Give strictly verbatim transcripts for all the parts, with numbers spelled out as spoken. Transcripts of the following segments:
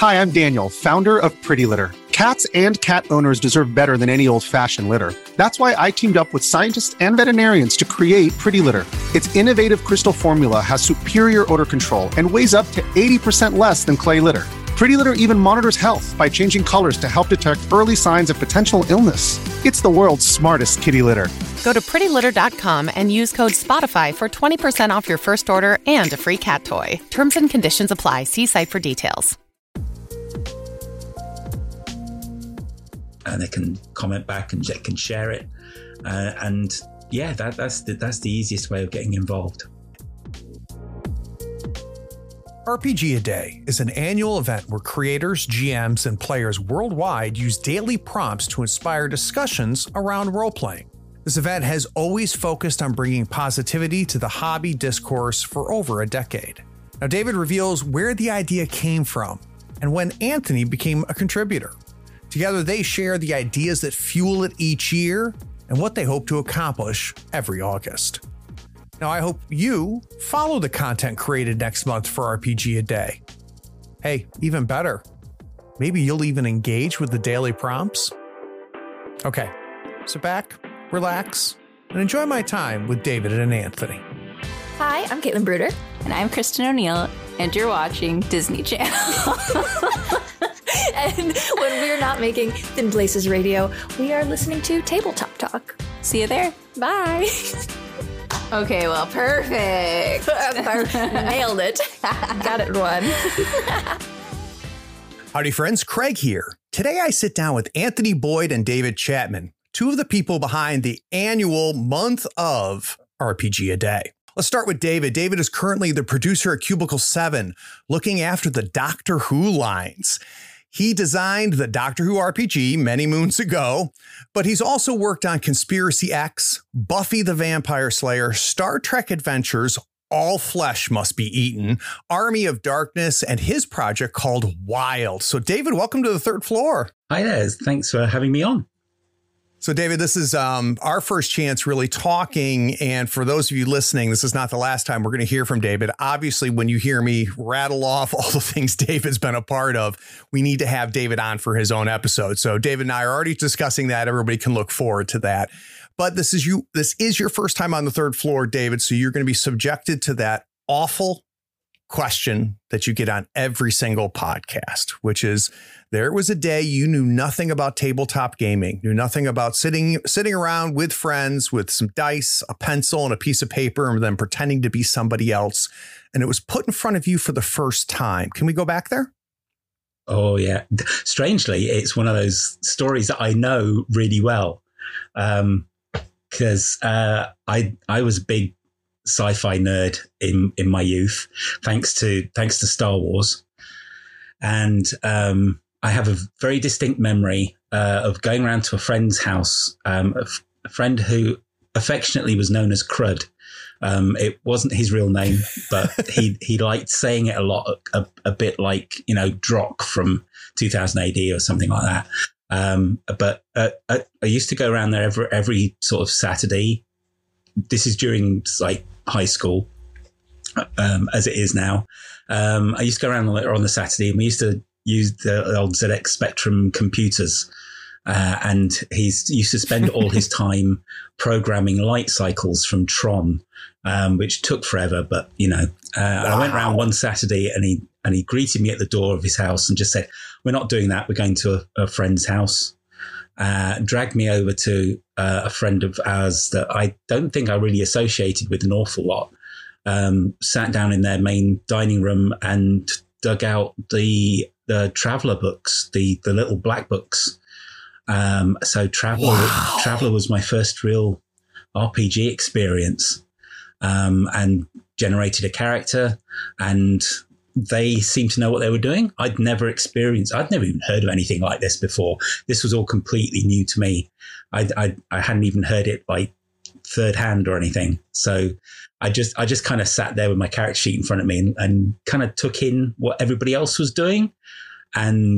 Hi, I'm Daniel, founder of Pretty Litter. Cats and cat owners deserve better than any old-fashioned litter. That's why I teamed up with scientists and veterinarians to create Pretty Litter. Its innovative crystal formula has superior odor control and weighs up to eighty percent less than clay litter. Pretty Litter even monitors health by changing colors to help detect early signs of potential illness. It's the world's smartest kitty litter. Go to pretty litter dot com and use code SPOTIFY for twenty percent off your first order and a free cat toy. Terms and conditions apply. See site for details. And they can comment back and they can share it. Uh, and yeah, that, that's, the, that's the easiest way of getting involved. R P G A Day is an annual event where creators, G Ms, and players worldwide use daily prompts to inspire discussions around role-playing. This event has always focused on bringing positivity to the hobby discourse for over a decade. Now, David reveals where the idea came from and when Anthony became a contributor. Together, they share the ideas that fuel it each year and what they hope to accomplish every August. Now, I hope you follow the content created next month for R P G A Day. Hey, even better, maybe you'll even engage with the daily prompts. Okay, sit back, relax, and enjoy my time with David and Anthony. Hi, I'm Caitlin Bruder. And I'm Kristen O'Neill, and you're watching Disney Channel. And when we're not making Thin Places Radio, we are listening to Tabletop Talk. See you there. Bye. Okay, well, perfect. Nailed it. Got it one. Howdy, friends. Craig here. Today I sit down with Anthony Boyd and David Chapman, two of the people behind the annual month of R P G A Day. Let's start with David. David is currently the producer at Cubicle seven, looking after the Doctor Who lines. He designed the Doctor Who R P G many moons ago, but he's also worked on Conspiracy X, Buffy the Vampire Slayer, Star Trek Adventures, All Flesh Must Be Eaten, Army of Darkness, and his project called Wild. So, David, welcome to the third floor. Hi there. Thanks for having me on. So, David, this is um, our first chance really talking. And for those of you listening, this is not the last time we're going to hear from David. Obviously, when you hear me rattle off all the things David's been a part of, we need to have David on for his own episode. So David and I are already discussing that. Everybody can look forward to that. But this is you. This is your first time on the third floor, David. So you're going to be subjected to that awful question that you get on every single podcast, which is, there was a day you knew nothing about tabletop gaming, knew nothing about sitting sitting around with friends with some dice, a pencil, and a piece of paper, and then pretending to be somebody else. And it was put in front of you for the first time. Can we go back there? Oh, yeah. Strangely, it's one of those stories that I know really well. Um, because uh, I I was a big sci-fi nerd in, in my youth, thanks to thanks to Star Wars. And um I have a very distinct memory uh, of going around to a friend's house, um, a, f- a friend who affectionately was known as Crud. Um, it wasn't his real name, but he he liked saying it a lot, a, a bit like, you know, Drock from two thousand A D or something like that. Um, but uh, I, I used to go around there every, every sort of Saturday. This is during like high school, um, as it is now. Um, I used to go around on the Saturday, and we used to used the old Z X Spectrum computers. Uh, and he's used to spend all his time programming light cycles from Tron, um, which took forever. But, you know, uh, wow. I went around one Saturday and he and he greeted me at the door of his house and just said, "We're not doing that. We're going to a, a friend's house." Uh, dragged me over to uh, a friend of ours that I don't think I really associated with an awful lot. Um, sat down in their main dining room and dug out the the Traveller books, the the little black books. Um, so Traveller wow. Traveller was my first real R P G experience, um, and generated a character, and they seemed to know what they were doing. I'd never experienced, I'd never even heard of anything like this before. This was all completely new to me. I I, I hadn't even heard it like third hand or anything. So I just I just kind of sat there with my character sheet in front of me and, and kind of took in what everybody else was doing. And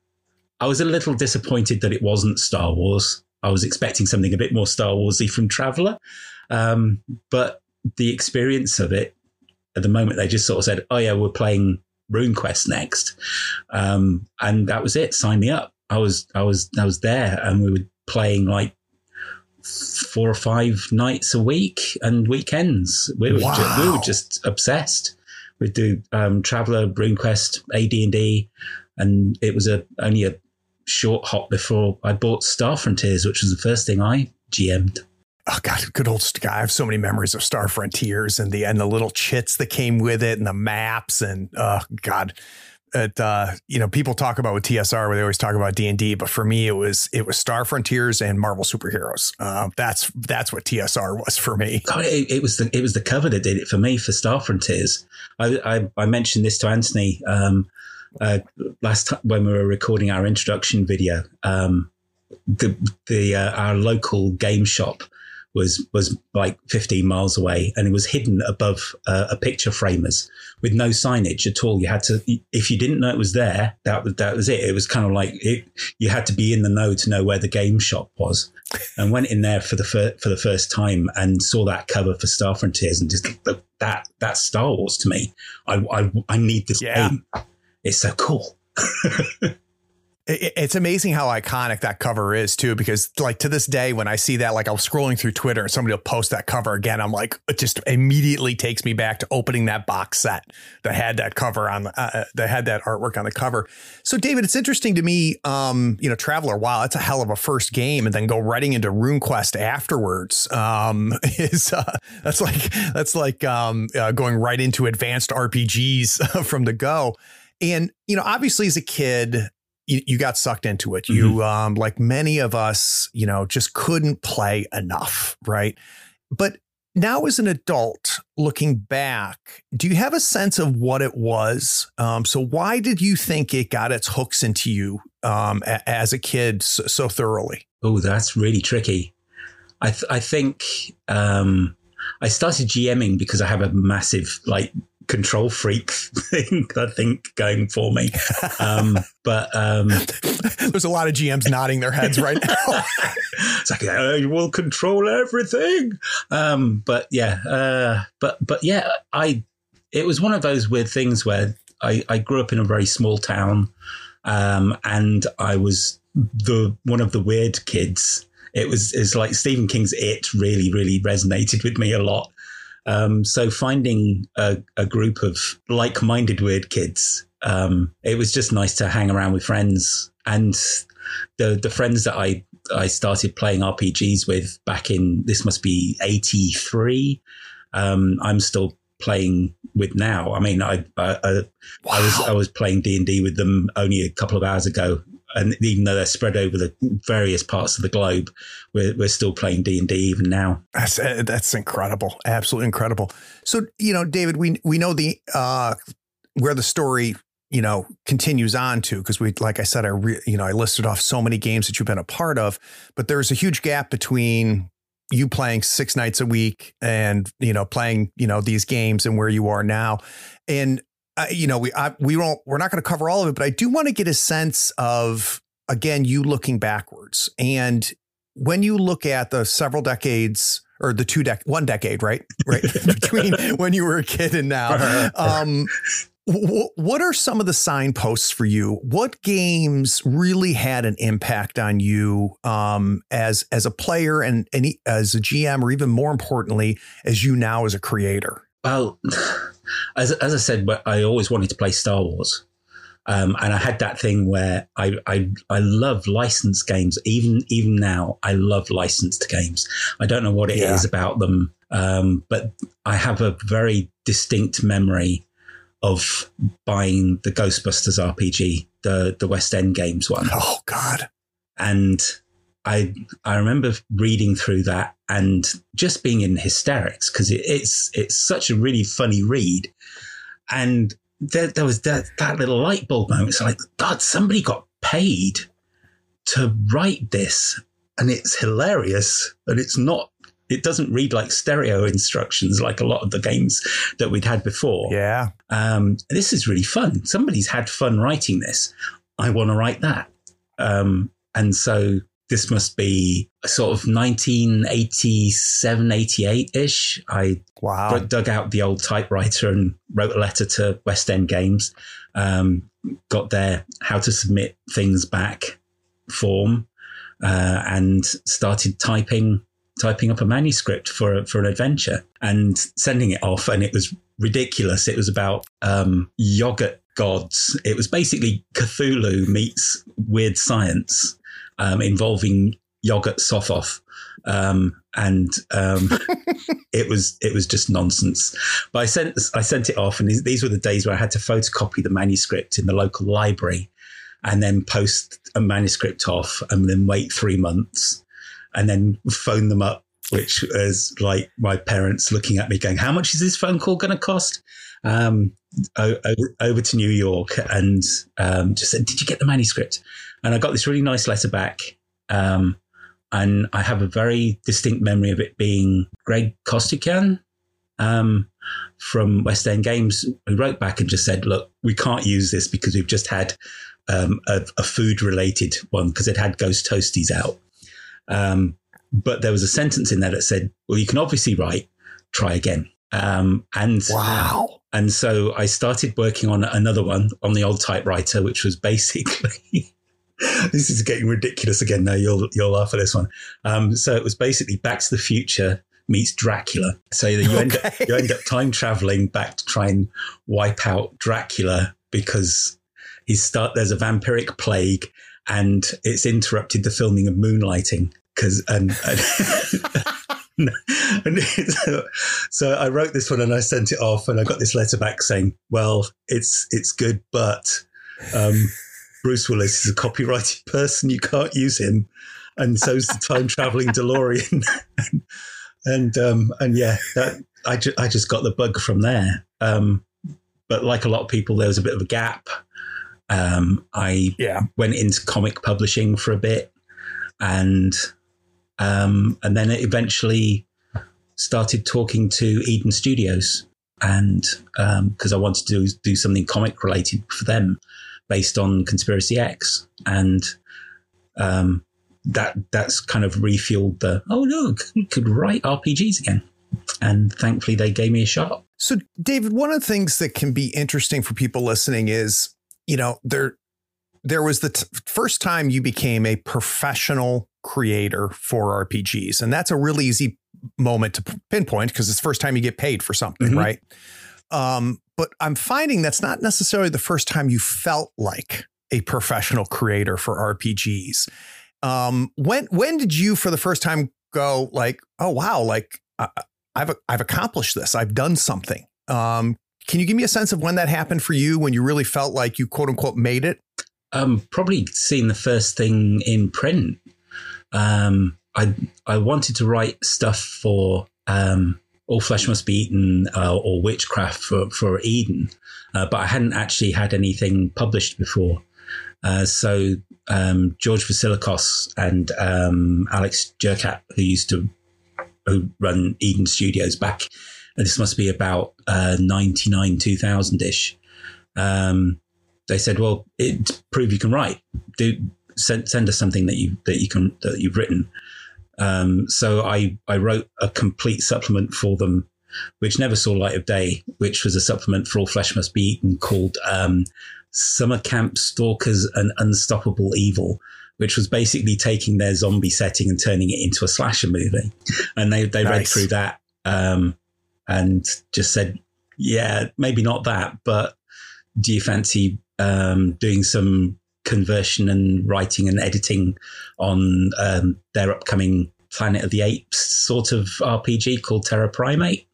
I was a little disappointed that it wasn't Star Wars. I was expecting something a bit more Star Warsy from Traveller. Um, but the experience of it, at the moment, they just sort of said, "Oh yeah, we're playing RuneQuest next. Um, and that was it. Sign me up. I was, I was, I was there, and we were playing like four or five nights a week and weekends. We were, wow. ju- we were just obsessed. We'd do um, Traveller, RuneQuest, A D and D, and it was a only a short hop before I bought Star Frontiers, which was the first thing I G M'd. Oh God, good old guy. I have so many memories of Star Frontiers and the and the little chits that came with it and the maps and oh God. It, uh, you know, people talk about with T S R where they always talk about D and D, but for me, it was it was Star Frontiers and Marvel Superheroes. Uh, that's that's what T S R was for me. God, it, it was the it was the cover that did it for me for Star Frontiers. I I, I mentioned this to Anthony um, uh, last time when we were recording our introduction video. Um, the the uh, our local game shop was was like fifteen miles away, and it was hidden above uh, a picture framers with no signage at all. You had to, if you didn't know it was there, that was that was it. It was kind of like it, you had to be in the know to know where the game shop was. And went in there for the fir- for the first time and saw that cover for Star Frontiers, and just that that's Star Wars to me. I I, I need this yeah. game. It's so cool. It's amazing how iconic that cover is too, because like to this day, when I see that, like I was scrolling through Twitter and somebody will post that cover again, I'm like, it just immediately takes me back to opening that box set that had that cover on the, uh, that had that artwork on the cover. So David, it's interesting to me, um, you know, Traveller, wow, that's a hell of a first game, and then go writing into RuneQuest afterwards. Um, is uh, that's like, that's like um, uh, going right into advanced R P Gs from the go. And, you know, obviously as a kid, You, you got sucked into it. Mm-hmm. You, um, like many of us, you know, just couldn't play enough. Right. But now as an adult looking back, do you have a sense of what it was? Um, so why did you think it got its hooks into you um, a, as a kid so, so thoroughly? Oh, that's really tricky. I, th- I think um, I started GMing because I have a massive, like, control freak thing, I think, going for me. Um, but um, there's a lot of G Ms nodding their heads right now. It's like, I will control everything. Um, but yeah, uh, but but yeah, I it was one of those weird things where I, I grew up in a very small town, um, and I was the one of the weird kids. It was it's like Stephen King's It really, really resonated with me a lot. Um, so finding a, a group of like-minded weird kids, um, it was just nice to hang around with friends. And the the friends that I, I started playing R P Gs with back in, this must be eighty-three, um, I'm still playing with now. I mean, I I, I, wow. I was I was playing D and D with them only a couple of hours ago. And even though they're spread over the various parts of the globe, we're we're still playing D and D even now. That's that's incredible, absolutely incredible. So you know, David, we we know the uh, where the story you know continues on to, because we, like I said, I re, you know I listed off so many games that you've been a part of, but there's a huge gap between you playing six nights a week and you know playing you know these games and where you are now, and. Uh, you know, we I, we won't we're not going to cover all of it, but I do want to get a sense of, again, you looking backwards. And when you look at the several decades or the two dec one decade, right, right between when you were a kid and now, um, w- what are some of the signposts for you? What games really had an impact on you um, as as a player and, and as a G M, or even more importantly, as you now as a creator? Well, as as I said, I always wanted to play Star Wars, um, and I had that thing where I I I love licensed games. Even even now, I love licensed games. I don't know what it yeah. is about them, um, but I have a very distinct memory of buying the Ghostbusters R P G, the the West End Games one. Oh God! And I I remember reading through that and just being in hysterics, because it, it's it's such a really funny read. And there, there was that, that little light bulb moment. It's like, God, somebody got paid to write this, and it's hilarious. And it's not, it doesn't read like stereo instructions like a lot of the games that we'd had before. Yeah. Um, this is really fun. Somebody's had fun writing this. I want to write that. Um, and so this must be sort of nineteen eighty-seven, eighty-eight-ish. I wow. dug out the old typewriter and wrote a letter to West End Games. um, got their how to submit things back form, uh, and started typing typing up a manuscript for for an adventure and sending it off. And it was ridiculous. It was about um, yogurt gods. It was basically Cthulhu meets weird science, um, involving yogurt Sothoth. Um, and um, it was it was just nonsense. But I sent I sent it off, and these, these were the days where I had to photocopy the manuscript in the local library, and then post a manuscript off, and then wait three months, and then phone them up, which is like my parents looking at me going, "How much is this phone call going to cost?" Um, o- o- over to New York, and um, just said, "Did you get the manuscript?" And I got this really nice letter back. Um, And I have a very distinct memory of it being Greg Costigan um, from West End Games, who wrote back and just said, look, we can't use this because we've just had um, a, a food-related one because it had Ghost Toasties out. Um, but there was a sentence in there that said, well, you can obviously write, try again. Um, and wow. And so I started working on another one on the old typewriter, which was basically... This is getting ridiculous again. Now you'll you'll laugh at this one. Um, so it was basically Back to the Future meets Dracula. So you okay. end up you end up time traveling back to try and wipe out Dracula because he's start there's a vampiric plague and it's interrupted the filming of Moonlighting because and. and And so, so I wrote this one and I sent it off, and I got this letter back saying, "Well, it's it's good, but." Um, Bruce Willis is a copyrighted person. You can't use him. And so's the time traveling DeLorean. and, and, um, and yeah, that, I, ju- I just got the bug from there. Um, but like a lot of people, there was a bit of a gap. Um, I yeah. went into comic publishing for a bit, and, um, and then it eventually started talking to Eden Studios, and, um, cause I wanted to do, do something comic related for them, based on Conspiracy X, and um, that that's kind of refueled the, oh, look, we could write R P Gs again. And thankfully, they gave me a shot. So, David, one of the things that can be interesting for people listening is, you know, there there was the t- first time you became a professional creator for R P Gs. And that's a really easy moment to pinpoint because it's the first time you get paid for something, mm-hmm. right? Um, but I'm finding that's not necessarily the first time you felt like a professional creator for R P Gs. Um, when when did you, for the first time, go like, oh wow, like uh, I've I've accomplished this, I've done something? Um, can you give me a sense of when that happened for you? When you really felt like you quote unquote made it? Um, probably seeing the first thing in print. Um, I I wanted to write stuff for. Um, All Flesh Must Be Eaten uh, or Witchcraft for, for Eden. Uh, but I hadn't actually had anything published before. Uh, so um, George Vasilikos and um, Alex Jerkat, who used to who run Eden Studios back, and this must be about uh, ninety-nine, two thousand-ish. Um, they said, well, it, prove you can write. Do send, send us something that, you, that, you can, that you've written. Um, so I, I wrote a complete supplement for them, which never saw light of day, which was a supplement for All Flesh Must Be Eaten called um, Summer Camp Stalkers and Unstoppable Evil, which was basically taking their zombie setting and turning it into a slasher movie. And they, they nice. read through that um, and just said, yeah, maybe not that, but do you fancy um, doing some conversion and writing and editing on um, their upcoming Planet of the Apes sort of R P G called Terra Primate.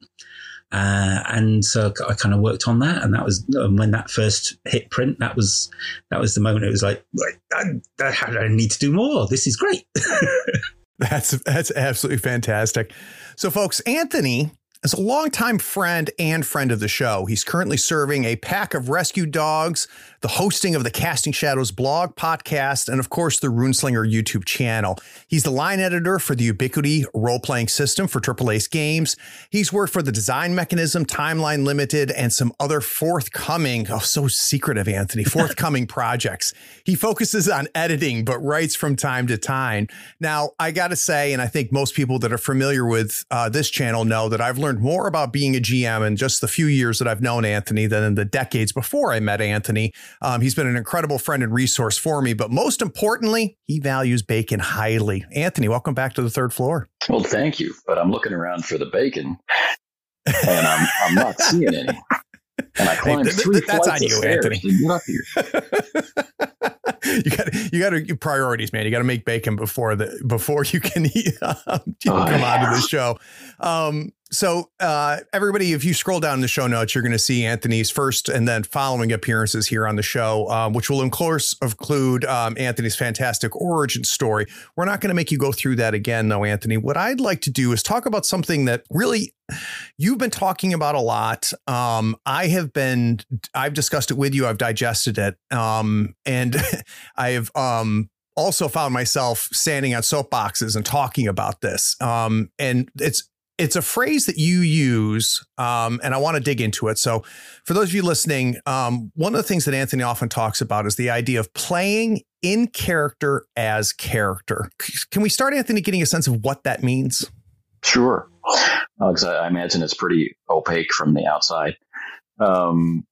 Uh, and so I kind of worked on that. And that was um, when that first hit print, that was, that was the moment it was like, I, I, I need to do more. This is great. That's, that's absolutely fantastic. So folks, Anthony is a longtime friend and friend of the show. He's currently serving a pack of rescue dogs, the hosting of the Casting Shadows blog, podcast, and of course the Runeslinger YouTube channel. He's the line editor for the Ubiquity role-playing system for Triple Ace Games. He's worked for the Design Mechanism, Timeline Limited, and some other forthcoming, oh, so secretive, Anthony, forthcoming projects. He focuses on editing, but writes from time to time. Now, I got to say, and I think most people that are familiar with uh, this channel know that I've learned learned more about being a G M in just the few years that I've known Anthony than in the decades before I met Anthony. Um, he's been an incredible friend and resource for me, but most importantly, he values bacon highly. Anthony, welcome back to the third floor. Well, thank you, but I'm looking around for the bacon, and I'm I'm not seeing any. And I climbed hey, th- three th- that's flights on you, of stairs Anthony. To get up here. you got you got to priorities, man. You got to make bacon before the before you can eat, um, you oh, come yeah. onto the show. Um, so uh, everybody, if you scroll down the show notes, you're going to see Anthony's first and then following appearances here on the show, um, which will of course include um, Anthony's fantastic origin story. We're not going to make you go through that again, though, Anthony. What I'd like to do is talk about something that really you've been talking about a lot. Um, I have been, I've discussed it with you. I've digested it. Um, and I have um, also found myself standing on soapboxes and talking about this. Um, and it's, It's a phrase that you use, um, and I want to dig into it. So for those of you listening, um, one of the things that Anthony often talks about is the idea of playing in character as character. Can we start, Anthony, getting a sense of what that means? Sure. Alex, I imagine it's pretty opaque from the outside. Um,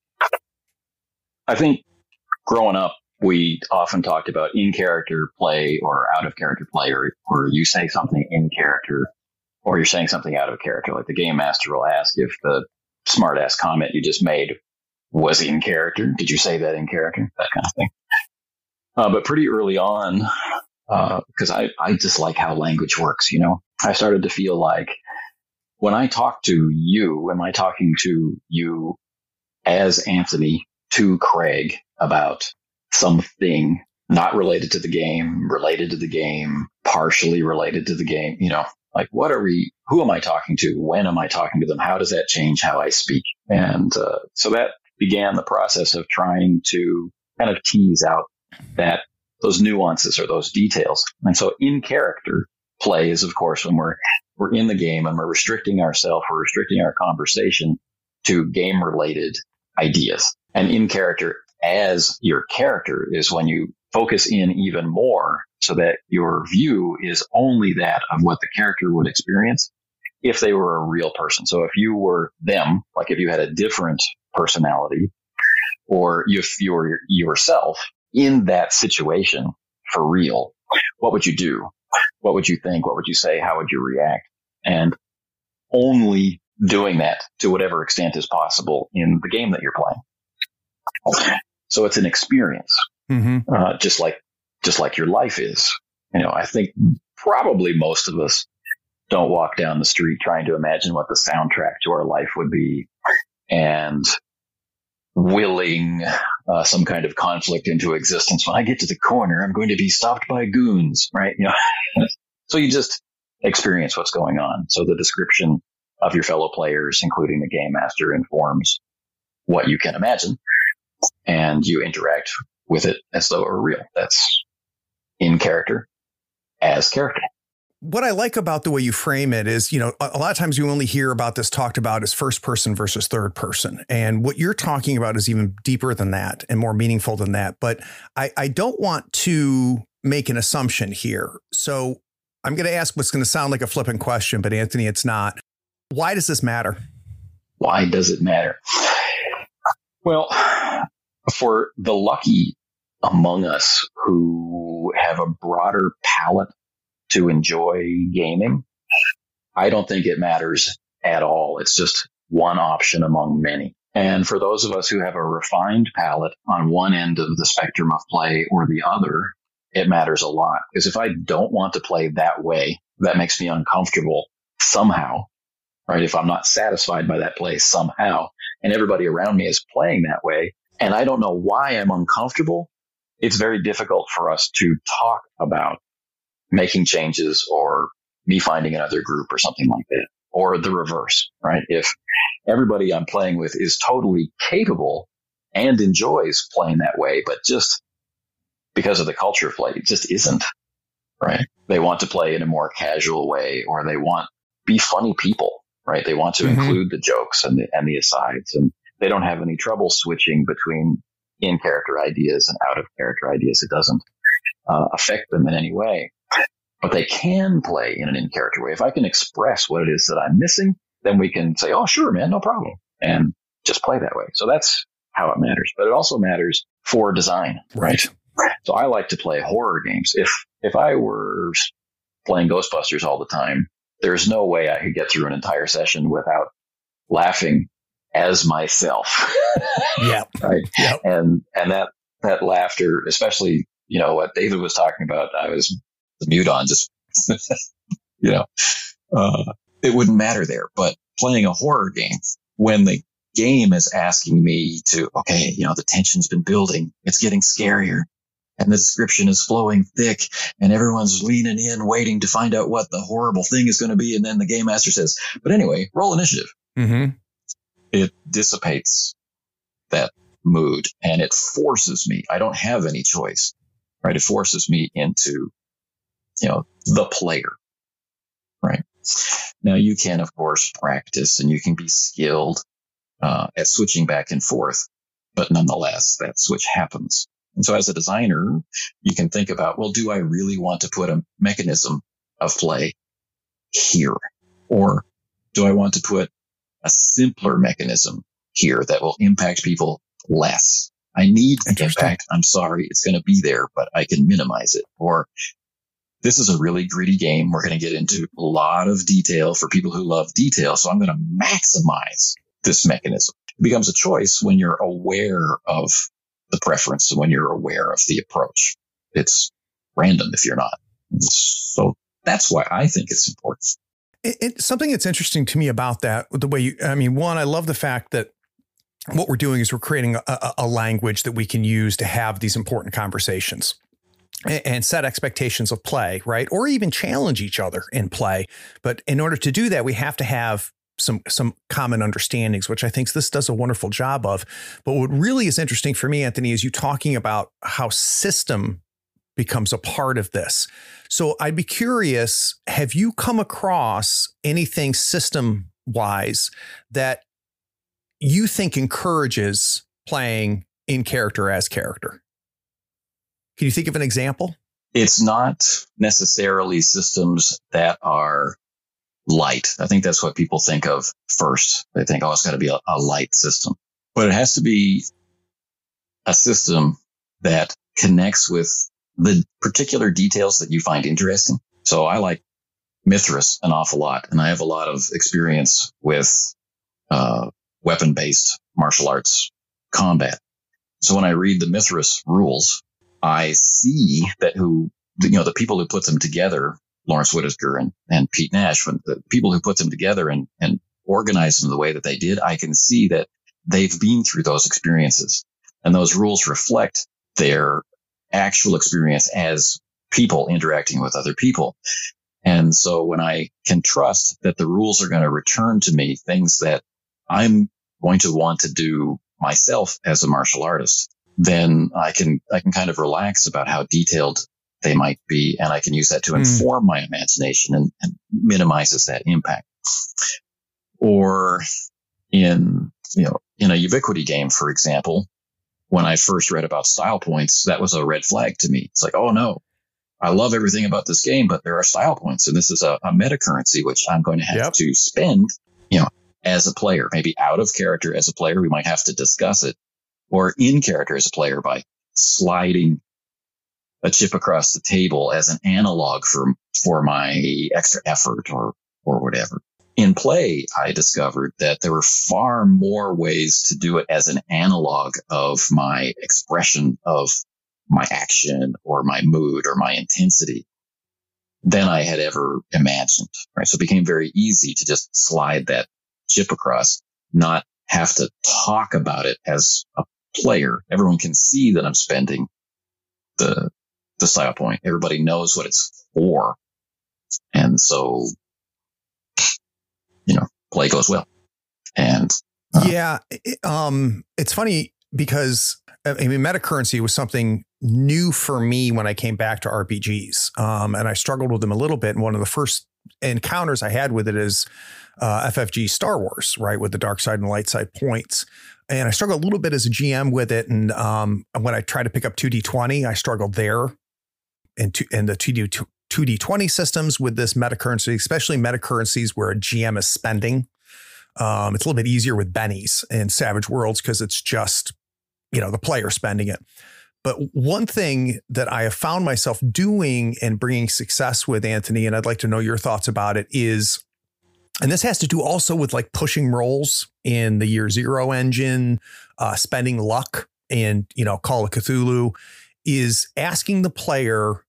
I think growing up, we often talked about in-character play or out-of-character play, or, or you say something in character, or you're saying something out of character. Like the game master will ask if the smart-ass comment you just made was in character. Did you say that in character? That kind of thing. Uh, but pretty early on, because uh, I, I just like how language works, you know, I started to feel like when I talk to you, am I talking to you as Anthony to Craig about something not related to the game, related to the game, partially related to the game, you know? Like, what are we, who am I talking to? When am I talking to them? How does that change how I speak? And uh, so that began the process of trying to kind of tease out that those nuances or those details. And so in character play is, of course, when we're, we're in the game and we're restricting ourselves, we're restricting our conversation to game related ideas. And in character as your character is when you focus in even more so that your view is only that of what the character would experience if they were a real person. So if you were them, like if you had a different personality, or if you were yourself in that situation for real, what would you do? What would you think? What would you say? How would you react? And only doing that to whatever extent is possible in the game that you're playing. So it's an experience. Mm-hmm. Uh, just like, just like your life is. You know, I think probably most of us don't walk down the street trying to imagine what the soundtrack to our life would be and willing uh, some kind of conflict into existence. When I get to the corner, I'm going to be stopped by goons, right? You know, so you just experience what's going on. So the description of your fellow players, including the game master, informs what you can imagine, and you interact with it as though it were real. That's in character as character. What I like about the way you frame it is, you know, a lot of times you only hear about this talked about as first person versus third person. And what you're talking about is even deeper than that and more meaningful than that. But I, I don't want to make an assumption here. So I'm going to ask what's going to sound like a flippant question, but Anthony, it's not. Why does this matter? Why does it matter? Well, for the lucky among us who have a broader palette to enjoy gaming, I don't think it matters at all. It's just one option among many. And for those of us who have a refined palette on one end of the spectrum of play or the other, it matters a lot. Because if I don't want to play that way, that makes me uncomfortable somehow, right? If I'm not satisfied by that play somehow, and everybody around me is playing that way, and I don't know why I'm uncomfortable, it's very difficult for us to talk about making changes or me finding another group or something like that, or the reverse, right? If everybody I'm playing with is totally capable and enjoys playing that way, but just because of the culture of play, it just isn't, right? They want to play in a more casual way, or they want to be funny people, right? They want to mm-hmm. include the jokes and the, and the asides, and they don't have any trouble switching between in-character ideas and out-of-character ideas. It doesn't uh, affect them in any way. But they can play in an in-character way. If I can express what it is that I'm missing, then we can say, oh, sure, man, no problem. And just play that way. So that's how it matters. But it also matters for design, right? right? So I like to play horror games. If if I were playing Ghostbusters all the time, there's no way I could get through an entire session without laughing as myself. Yeah. Right. Yep. And and that that laughter, especially, you know, what David was talking about, I was the mute on, just you know, uh, it wouldn't matter there. But playing a horror game, when the game is asking me to, okay, you know, the tension's been building, it's getting scarier, and the description is flowing thick, and everyone's leaning in, waiting to find out what the horrible thing is going to be. And then the game master says, but anyway, roll initiative. Mm-hmm. It dissipates that mood, and it forces me. I don't have any choice, right? It forces me into, you know, the player, right? Now you can, of course, practice and you can be skilled uh, at switching back and forth, but nonetheless, that switch happens. And so as a designer, you can think about, well, do I really want to put a mechanism of play here? Or do I want to put a simpler mechanism here that will impact people less? I need the impact. I'm sorry, it's going to be there, but I can minimize it. Or this is a really gritty game. We're going to get into a lot of detail for people who love detail. So I'm going to maximize this mechanism. It becomes a choice when you're aware of the preference and when you're aware of the approach. It's random if you're not. So that's why I think it's important. It, it, something that's interesting to me about that, the way you, I mean, one, I love the fact that what we're doing is we're creating a, a, a language that we can use to have these important conversations and, and set expectations of play, right? Or even challenge each other in play. But in order to do that, we have to have some some common understandings, which I think this does a wonderful job of. But what really is interesting for me, Anthony, is you talking about how system becomes a part of this. So I'd be curious, have you come across anything system wise that you think encourages playing in character as character? Can you think of an example? It's not necessarily systems that are light. I think that's what people think of first. They think, oh, it's got to be a, a light system. But it has to be a system that connects with the particular details that you find interesting. So I like Mithras an awful lot, and I have a lot of experience with uh, weapon-based martial arts combat. So when I read the Mithras rules, I see that who, you know, the people who put them together, Lawrence Whitaker and, and Pete Nash, when the people who put them together and, and organized them the way that they did, I can see that they've been through those experiences, and those rules reflect their actual experience as people interacting with other people. And so when I can trust that the rules are going to return to me things that I'm going to want to do myself as a martial artist, then I can, I can kind of relax about how detailed they might be. And I can use that to inform mm. my imagination and, and minimizes that impact. Or in, you know, in a Ubiquity game, for example, when I first read about style points, that was a red flag to me. It's like, oh no, I love everything about this game, but there are style points, and this is a, a meta currency, which I'm going to have yep. to spend, you know, as a player, maybe out of character as a player. We might have to discuss it, or in character as a player by sliding a chip across the table as an analog for, for my extra effort or, or whatever. In play, I discovered that there were far more ways to do it as an analog of my expression of my action or my mood or my intensity than I had ever imagined. Right. So it became very easy to just slide that chip across, not have to talk about it as a player. Everyone can see that I'm spending the, the style point. Everybody knows what it's for. And so, you know, play goes well. And uh, yeah, it, um, it's funny because I mean, meta currency was something new for me when I came back to R P Gs. Um, and I struggled with them a little bit. And one of the first encounters I had with it is uh, F F G Star Wars, right? With the dark side and light side points. And I struggled a little bit as a G M with it. And um, when I tried to pick up two D twenty, I struggled there. And, to, and the two D two D twenty systems with this meta currency, especially meta currencies where a G M is spending Um, it's a little bit easier with bennies in Savage Worlds because it's just, you know, the player spending it. But one thing that I have found myself doing and bringing success with, Anthony, and I'd like to know your thoughts about it, is, and this has to do also with like pushing rolls in the Year Zero engine, uh, spending luck in, you know, Call of Cthulhu, is asking the player,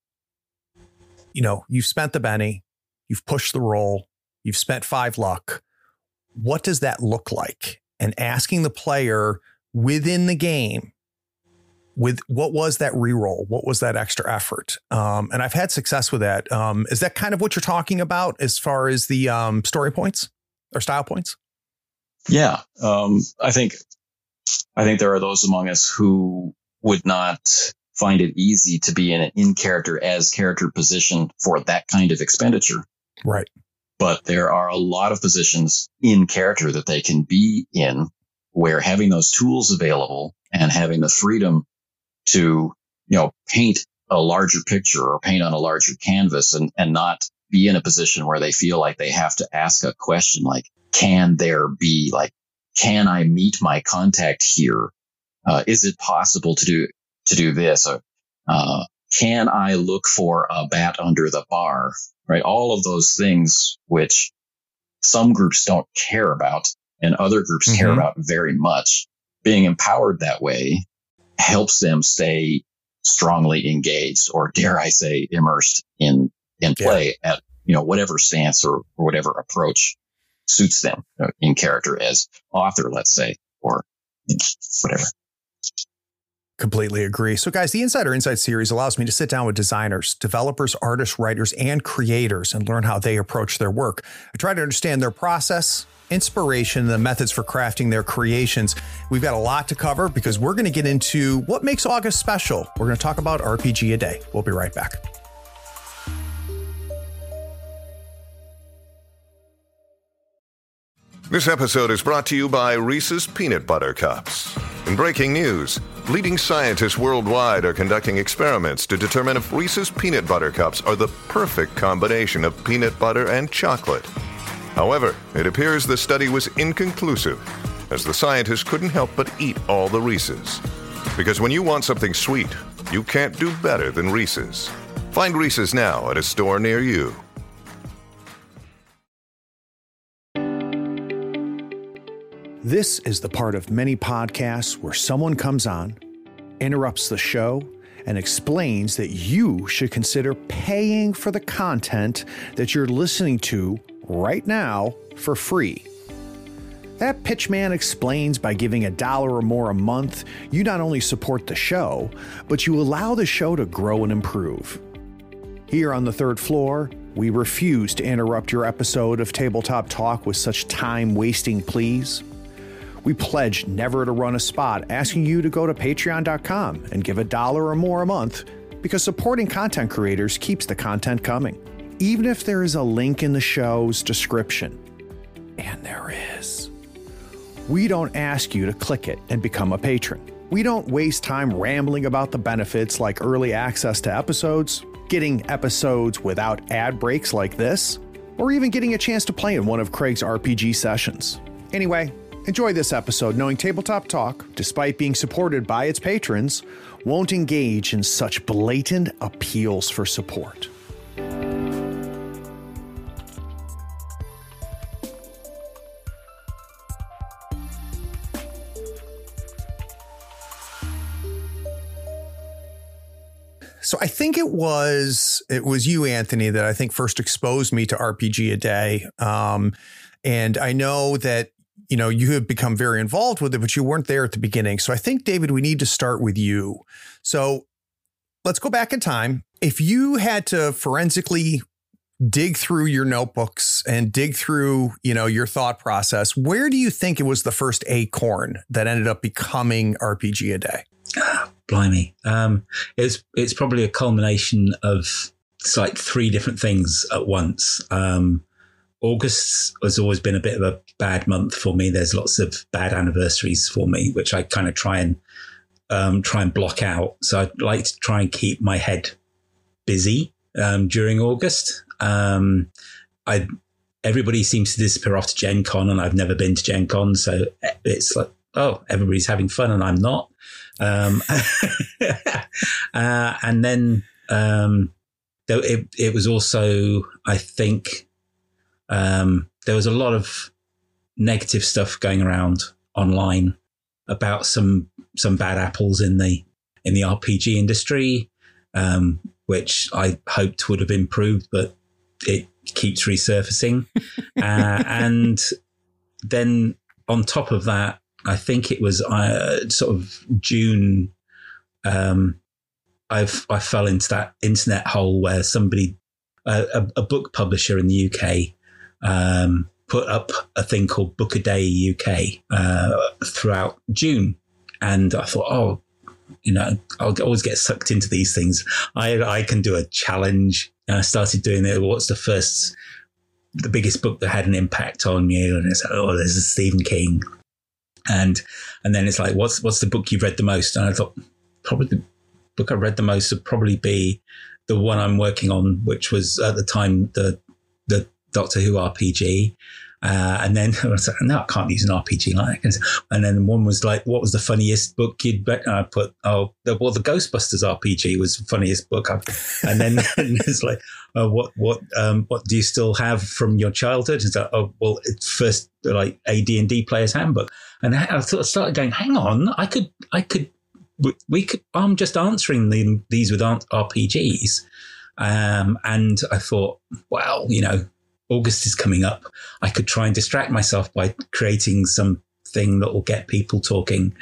you know, you've spent the Benny, you've pushed the roll, you've spent five luck. What does that look like? And asking the player within the game, with what was that reroll? What was that extra effort? Um, and I've had success with that. Um, is that kind of what you're talking about as far as the um, story points or style points? Yeah. Um, I think, I think there are those among us who would not find it easy to be in an in character as character position for that kind of expenditure. Right. But there are a lot of positions in character that they can be in where having those tools available and having the freedom to, you know, paint a larger picture or paint on a larger canvas and, and not be in a position where they feel like they have to ask a question like, can there be like, can I meet my contact here? Uh, is it possible to do, to do this? Or, uh, can I look for a bat under the bar? Right. All of those things, which some groups don't care about and other groups mm-hmm. care about very much, being empowered that way helps them stay strongly engaged, or dare I say, immersed in, in play yeah. at, you know, whatever stance or, or whatever approach suits them uh, in character as author, let's say, or you know, whatever. Completely agree. So guys, the Insider Insight series allows me to sit down with designers, developers, artists, writers, and creators and learn how they approach their work. I try to understand their process, inspiration, the methods for crafting their creations. We've got a lot to cover because we're going to get into what makes August special. We're going to talk about R P G a Day. We'll be right back. This episode is brought to you by Reese's Peanut Butter Cups. In breaking news, leading scientists worldwide are conducting experiments to determine if Reese's Peanut Butter Cups are the perfect combination of peanut butter and chocolate. However, it appears the study was inconclusive, as the scientists couldn't help but eat all the Reese's. Because when you want something sweet, you can't do better than Reese's. Find Reese's now at a store near you. This is the part of many podcasts where someone comes on, interrupts the show, and explains that you should consider paying for the content that you're listening to right now for free. That pitchman explains by giving a dollar or more a month, you not only support the show, but you allow the show to grow and improve. Here on the third floor, we refuse to interrupt your episode of Tabletop Talk with such time-wasting pleas. We pledge never to run a spot asking you to go to patreon dot com and give a dollar or more a month, because supporting content creators keeps the content coming, even if there is a link in the show's description. And there is. We don't ask you to click it and become a patron. We don't waste time rambling about the benefits like early access to episodes, getting episodes without ad breaks like this, or even getting a chance to play in one of Craig's R P G sessions. Anyway, enjoy this episode knowing Tabletop Talk, despite being supported by its patrons, won't engage in such blatant appeals for support. So I think it was it was you, Anthony, that I think first exposed me to R P G a Day. Um, and I know that, you know, you have become very involved with it, but you weren't there at the beginning. So I think, David, we need to start with you. So let's go back in time. If you had to forensically dig through your notebooks and dig through, you know, your thought process, where do you think it was the first acorn that ended up becoming R P G a Day? Blimey. Um, it's, it's probably a culmination of it's like three different things at once. Um, August has always been a bit of a bad month for me. There's lots of bad anniversaries for me, which I kind of try and um, try and block out. So I'd like to try and keep my head busy um, during August. Um, I everybody seems to disappear off to Gen Con, and I've never been to Gen Con. So it's like, oh, everybody's having fun and I'm not. Um, uh, and then um, it, it was also, I think, um, there was a lot of negative stuff going around online about some some bad apples in the in the R P G industry, um, which I hoped would have improved, but it keeps resurfacing. uh, and then on top of that, I think it was uh, sort of June. Um, I've I fell into that internet hole where somebody, uh, a, a book publisher in the U K, um, put up a thing called Book a Day U K uh, throughout June, and I thought, oh, you know, I'll always get sucked into these things. I I can do a challenge, and I started doing it. What's the first, the biggest book that had an impact on you? And it's like, oh, there's a Stephen King. And and then it's like, what's what's the book you've read the most? And I thought, probably the book I read the most would probably be the one I'm working on, which was at the time the the Doctor Who R P G. Uh, and then I was like, no, I can't use an R P G like that. And then one was like, what was the funniest book you'd bet? And I put, oh, the, well, the Ghostbusters R P G was the funniest book. I've, and then and it's like, oh, what what um, what do you still have from your childhood? It's like, oh, well, it's first like A D and D Player's Handbook. And I sort of started going, hang on, I could, I could, we could, I'm just answering them, these with R P Gs. Um, and I thought, well, you know, August is coming up. I could try and distract myself by creating something that will get people talking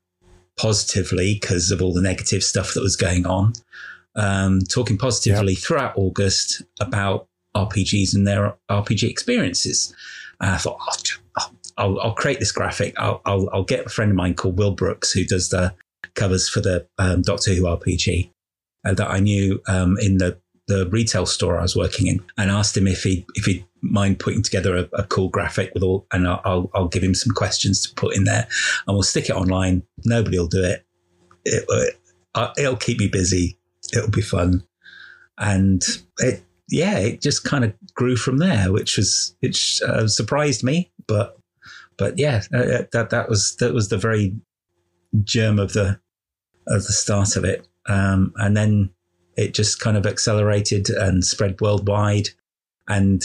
positively because of all the negative stuff that was going on. Um, talking positively yep. throughout August about R P Gs and their R P G experiences. And I thought, oh, I'll, I'll create this graphic. I'll, I'll, I'll get a friend of mine called Will Brooks, who does the covers for the um, Doctor Who R P G, uh, that I knew um, in the the retail store I was working in, and asked him if he if he'd mind putting together a, a cool graphic with all, and I'll, I'll I'll give him some questions to put in there, and we'll stick it online. Nobody will do it. It, it uh, it'll keep me busy. It'll be fun, and it yeah, it just kind of grew from there, which was which uh, surprised me, but but yeah, uh, that that was that was the very germ of the of the start of it, um, and then it just kind of accelerated and spread worldwide. And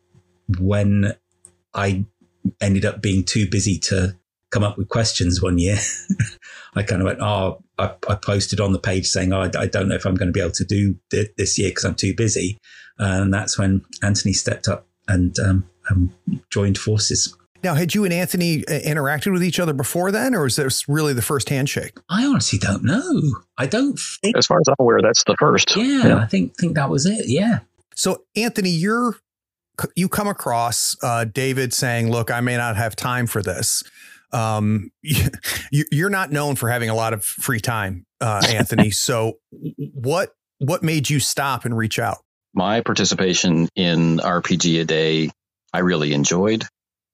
when I ended up being too busy to come up with questions one year, I kind of went, oh, I, I posted on the page saying, oh, I, I don't know if I'm going to be able to do th- this year because I'm too busy. And that's when Anthony stepped up and um, um, joined forces. Now, had you and Anthony interacted with each other before then, or was this really the first handshake? I honestly don't know. I don't think. As far as I'm aware, that's the first. Yeah, yeah. I think think that was it. Yeah. So, Anthony, you're you come across uh, David saying, "Look, I may not have time for this." Um, you, you're not known for having a lot of free time, uh, Anthony. So, what what made you stop and reach out? My participation in R P G A Day, I really enjoyed.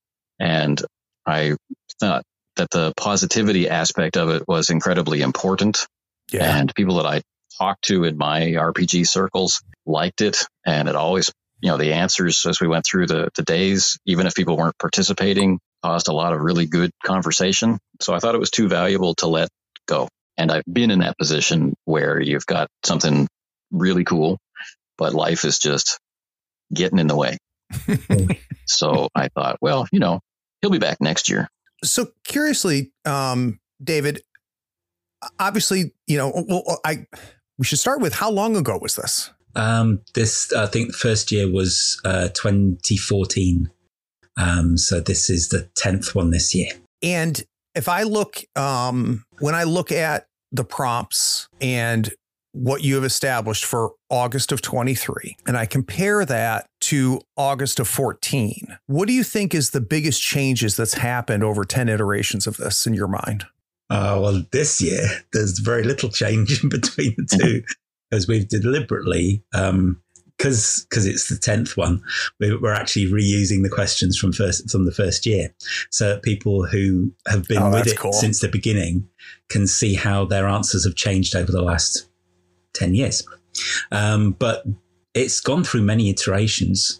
And I thought that the positivity aspect of it was incredibly important. Yeah. And people that I talked to in my R P G circles liked it. And it always, you know, the answers as we went through the, the days, even if people weren't participating, caused a lot of really good conversation. So I thought it was too valuable to let go. And I've been in that position where you've got something really cool, but life is just getting in the way. So I thought, well, you know, he'll be back next year. So curiously, um, David, obviously, you know, well, I we should start with how long ago was this? Um, this, I think the first year was uh, twenty fourteen. Um, so this is the tenth one this year. And if I look, um, when I look at the prompts and what you have established for August of twenty-three, and I compare that to August of fourteen, what do you think is the biggest changes that's happened over ten iterations of this in your mind? Uh, well, this year, there's very little change in between the two, because we've deliberately, um, because because it's the tenth one, we're actually reusing the questions from first from the first year, so that people who have been oh, with it cool. since the beginning can see how their answers have changed over the last ten years. Um, but it's gone through many iterations.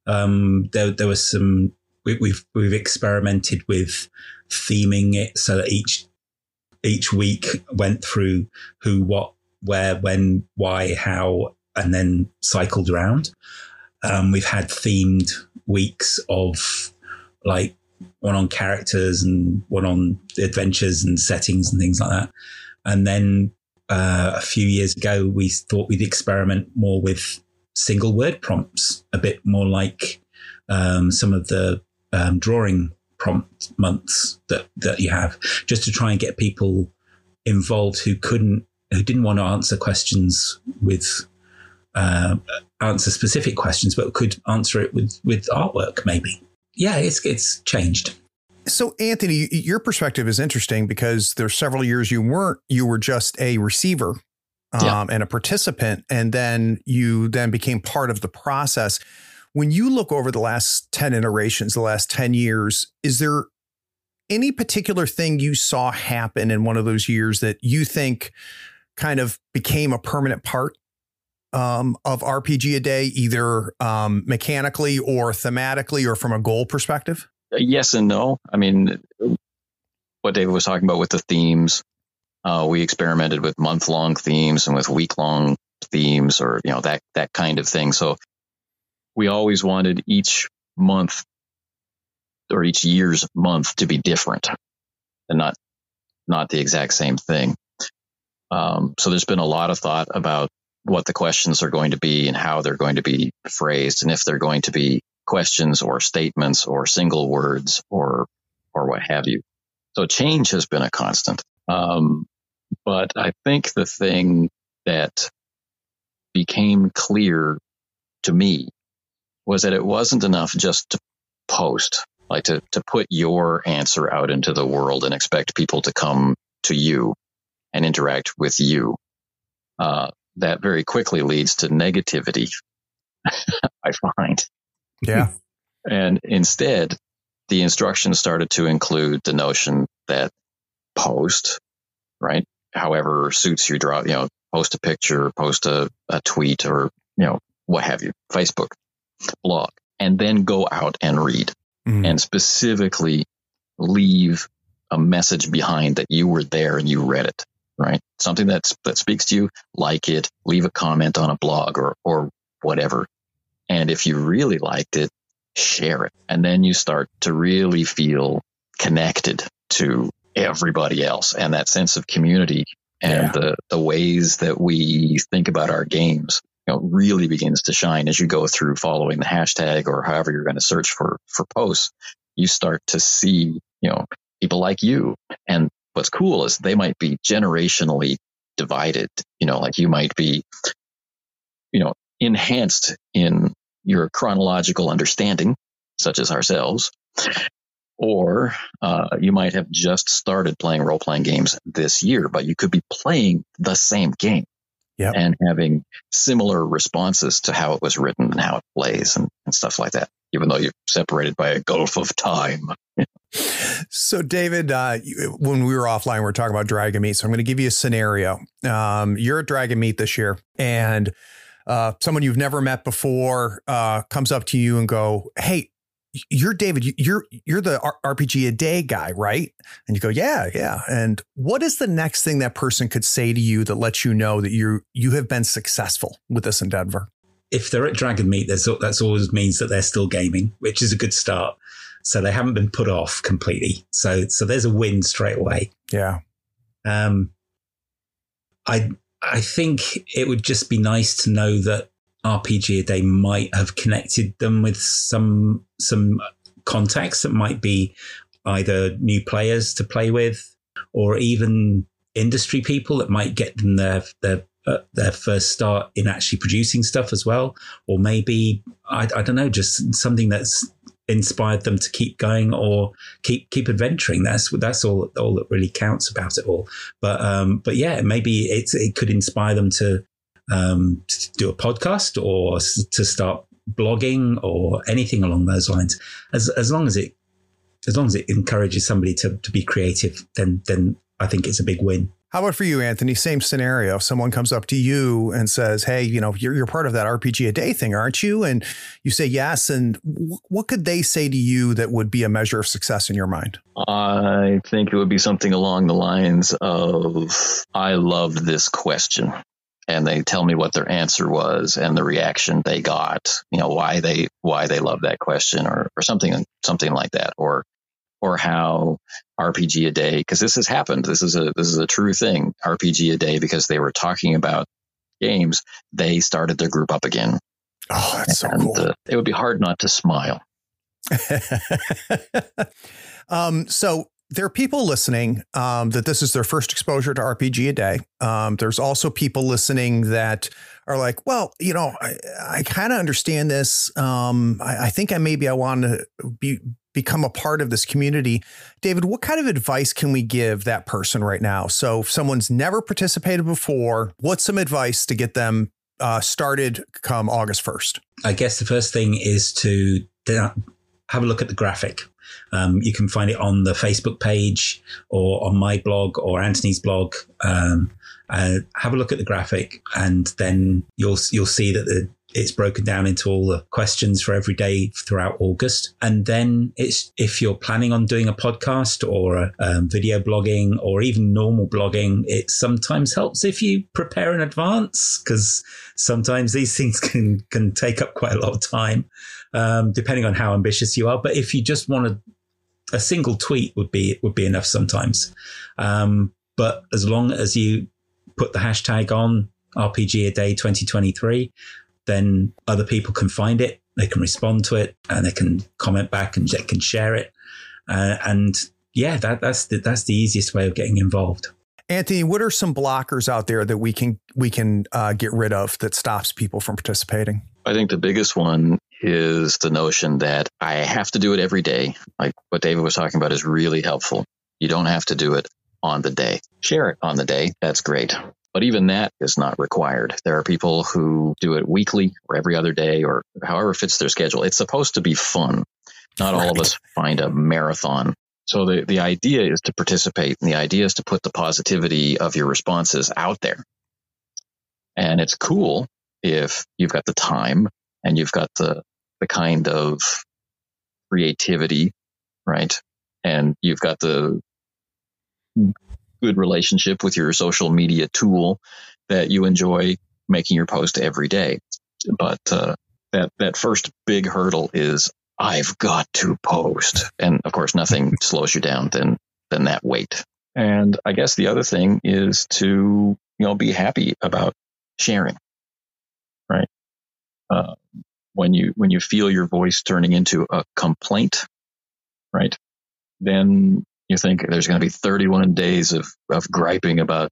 Um, there, there was some, we, we've, we've experimented with theming it so that each, each week went through who, what, where, when, why, how, and then cycled around. Um, we've had themed weeks of like one on characters and one on adventures and settings and things like that. And then uh, a few years ago, we thought we'd experiment more with single word prompts, a bit more like um, some of the um, drawing prompt months that, that you have, just to try and get people involved who couldn't, who didn't want to answer questions with uh, answer specific questions, but could answer it with, with artwork, maybe. Yeah, it's it's changed. So, Anthony, your perspective is interesting because there's several years you weren't, you were just a receiver um, yeah. and a participant, and then you then became part of the process. When you look over the last ten iterations, the last ten years, is there any particular thing you saw happen in one of those years that you think kind of became a permanent part um, of R P G A Day, either um, mechanically or thematically or from a goal perspective? Yes and no. I mean, what David was talking about with the themes, uh, we experimented with month-long themes and with week-long themes, or, you know, that, that kind of thing. So we always wanted each month or each year's month to be different and not, not the exact same thing. Um, so there's been a lot of thought about what the questions are going to be and how they're going to be phrased, and if they're going to be questions or statements or single words or or what have you. So change has been a constant. Um, but I think the thing that became clear to me was that it wasn't enough just to post, like to, to put your answer out into the world and expect people to come to you and interact with you. Uh, that very quickly leads to negativity, I find. Yeah. And instead, the instructions started to include the notion that post, right? However suits your draw, you know, post a picture, post a, a tweet, or, you know, what have you, Facebook, blog, and then go out and read mm. and specifically leave a message behind that you were there and you read it, right? Something that's, that speaks to you, like it, leave a comment on a blog or, or whatever. And if you really liked it, share it. And then you start to really feel connected to everybody else, and that sense of community and yeah. the, the ways that we think about our games, you know, really begins to shine as you go through following the hashtag or however you're going to search for, for posts. You start to see, you know, people like you. And what's cool is they might be generationally divided, you know, like you might be, you know, enhanced in your chronological understanding, such as ourselves, or uh, you might have just started playing role-playing games this year, but you could be playing the same game yep. and having similar responses to how it was written and how it plays and, and stuff like that, even though you're separated by a gulf of time. So, David, uh, when we were offline, we were talking about Dragon Meet. So I'm going to give you a scenario. Um, you're at Dragon Meet this year, and Uh, someone you've never met before uh, comes up to you and go, "Hey, you're David. You're you're the R P G A Day guy, right?" And you go, "Yeah, yeah." And what is the next thing that person could say to you that lets you know that you you have been successful with this endeavor? If they're at Dragon Meet, that's that's always means that they're still gaming, which is a good start. So they haven't been put off completely. So so there's a win straight away. Yeah. Um. I. I think it would just be nice to know that R P G A Day might have connected them with some some contacts that might be either new players to play with, or even industry people that might get them their their uh, their first start in actually producing stuff as well, or maybe I, I don't know, just something that's inspired them to keep going or keep keep adventuring. That's that's all all that really counts about it all. But um, but yeah, maybe it's it could inspire them to um, to do a podcast or to start blogging or anything along those lines. As as long as it as long as it encourages somebody to to be creative, then then I think it's a big win. How about for you, Anthony? Same scenario. Someone comes up to you and says, hey, you know, you're, you're part of that R P G a day thing, aren't you? And you say yes. And w- what could they say to you that would be a measure of success in your mind? I think it would be something along the lines of, I loved this question. And they tell me what their answer was and the reaction they got, you know, why they why they love that question or, or something, something like that. Or or how R P G a day, because this has happened. This is a this is a true thing. R P G a day, because they were talking about games, they started their group up again. Oh, that's and, so cool. Uh, it would be hard not to smile. um, so there are people listening um, that this is their first exposure to R P G a day. Um, there's also people listening that are like, well, you know, I, I kind of understand this. Um, I, I think I maybe I want to be become a part of this community. David, what kind of advice can we give that person right now? So if someone's never participated before, what's some advice to get them uh, started come August first? I guess the first thing is to have a look at the graphic. Um, you can find it on the Facebook page or on my blog or Anthony's blog. Um, uh, have a look at the graphic, and then you'll you'll see that the, it's broken down into all the questions for every day throughout August. And then it's if you're planning on doing a podcast or a, um, video blogging or even normal blogging, it sometimes helps if you prepare in advance, because sometimes these things can can take up quite a lot of time, um, depending on how ambitious you are. But if you just want to, a single tweet would be would be enough sometimes. Um, but as long as you put the hashtag on R P G a day twenty twenty-three, then other people can find it, they can respond to it, and they can comment back and they can share it. Uh, and yeah, that, that's the, that's the easiest way of getting involved. Anthony, what are some blockers out there that we can we can uh, get rid of that stops people from participating? I think the biggest one is the notion that I have to do it every day. Like what David was talking about is really helpful. You don't have to do it on the day. Share it on the day. That's great. But even that is not required. There are people who do it weekly or every other day or however fits their schedule. It's supposed to be fun. Not all of us find a marathon. So the, the idea is to participate, and the idea is to put the positivity of your responses out there. And it's cool if you've got the time and you've got the the kind of creativity, right? And you've got the good relationship with your social media tool that you enjoy making your post every day. But uh, that that first big hurdle is I've got to post. And of course, nothing slows you down than than that weight. And I guess the other thing is to, you know, be happy about sharing, right? Uh, when you when you feel your voice turning into a complaint, right? Then you think there's going to be thirty-one days of, of griping about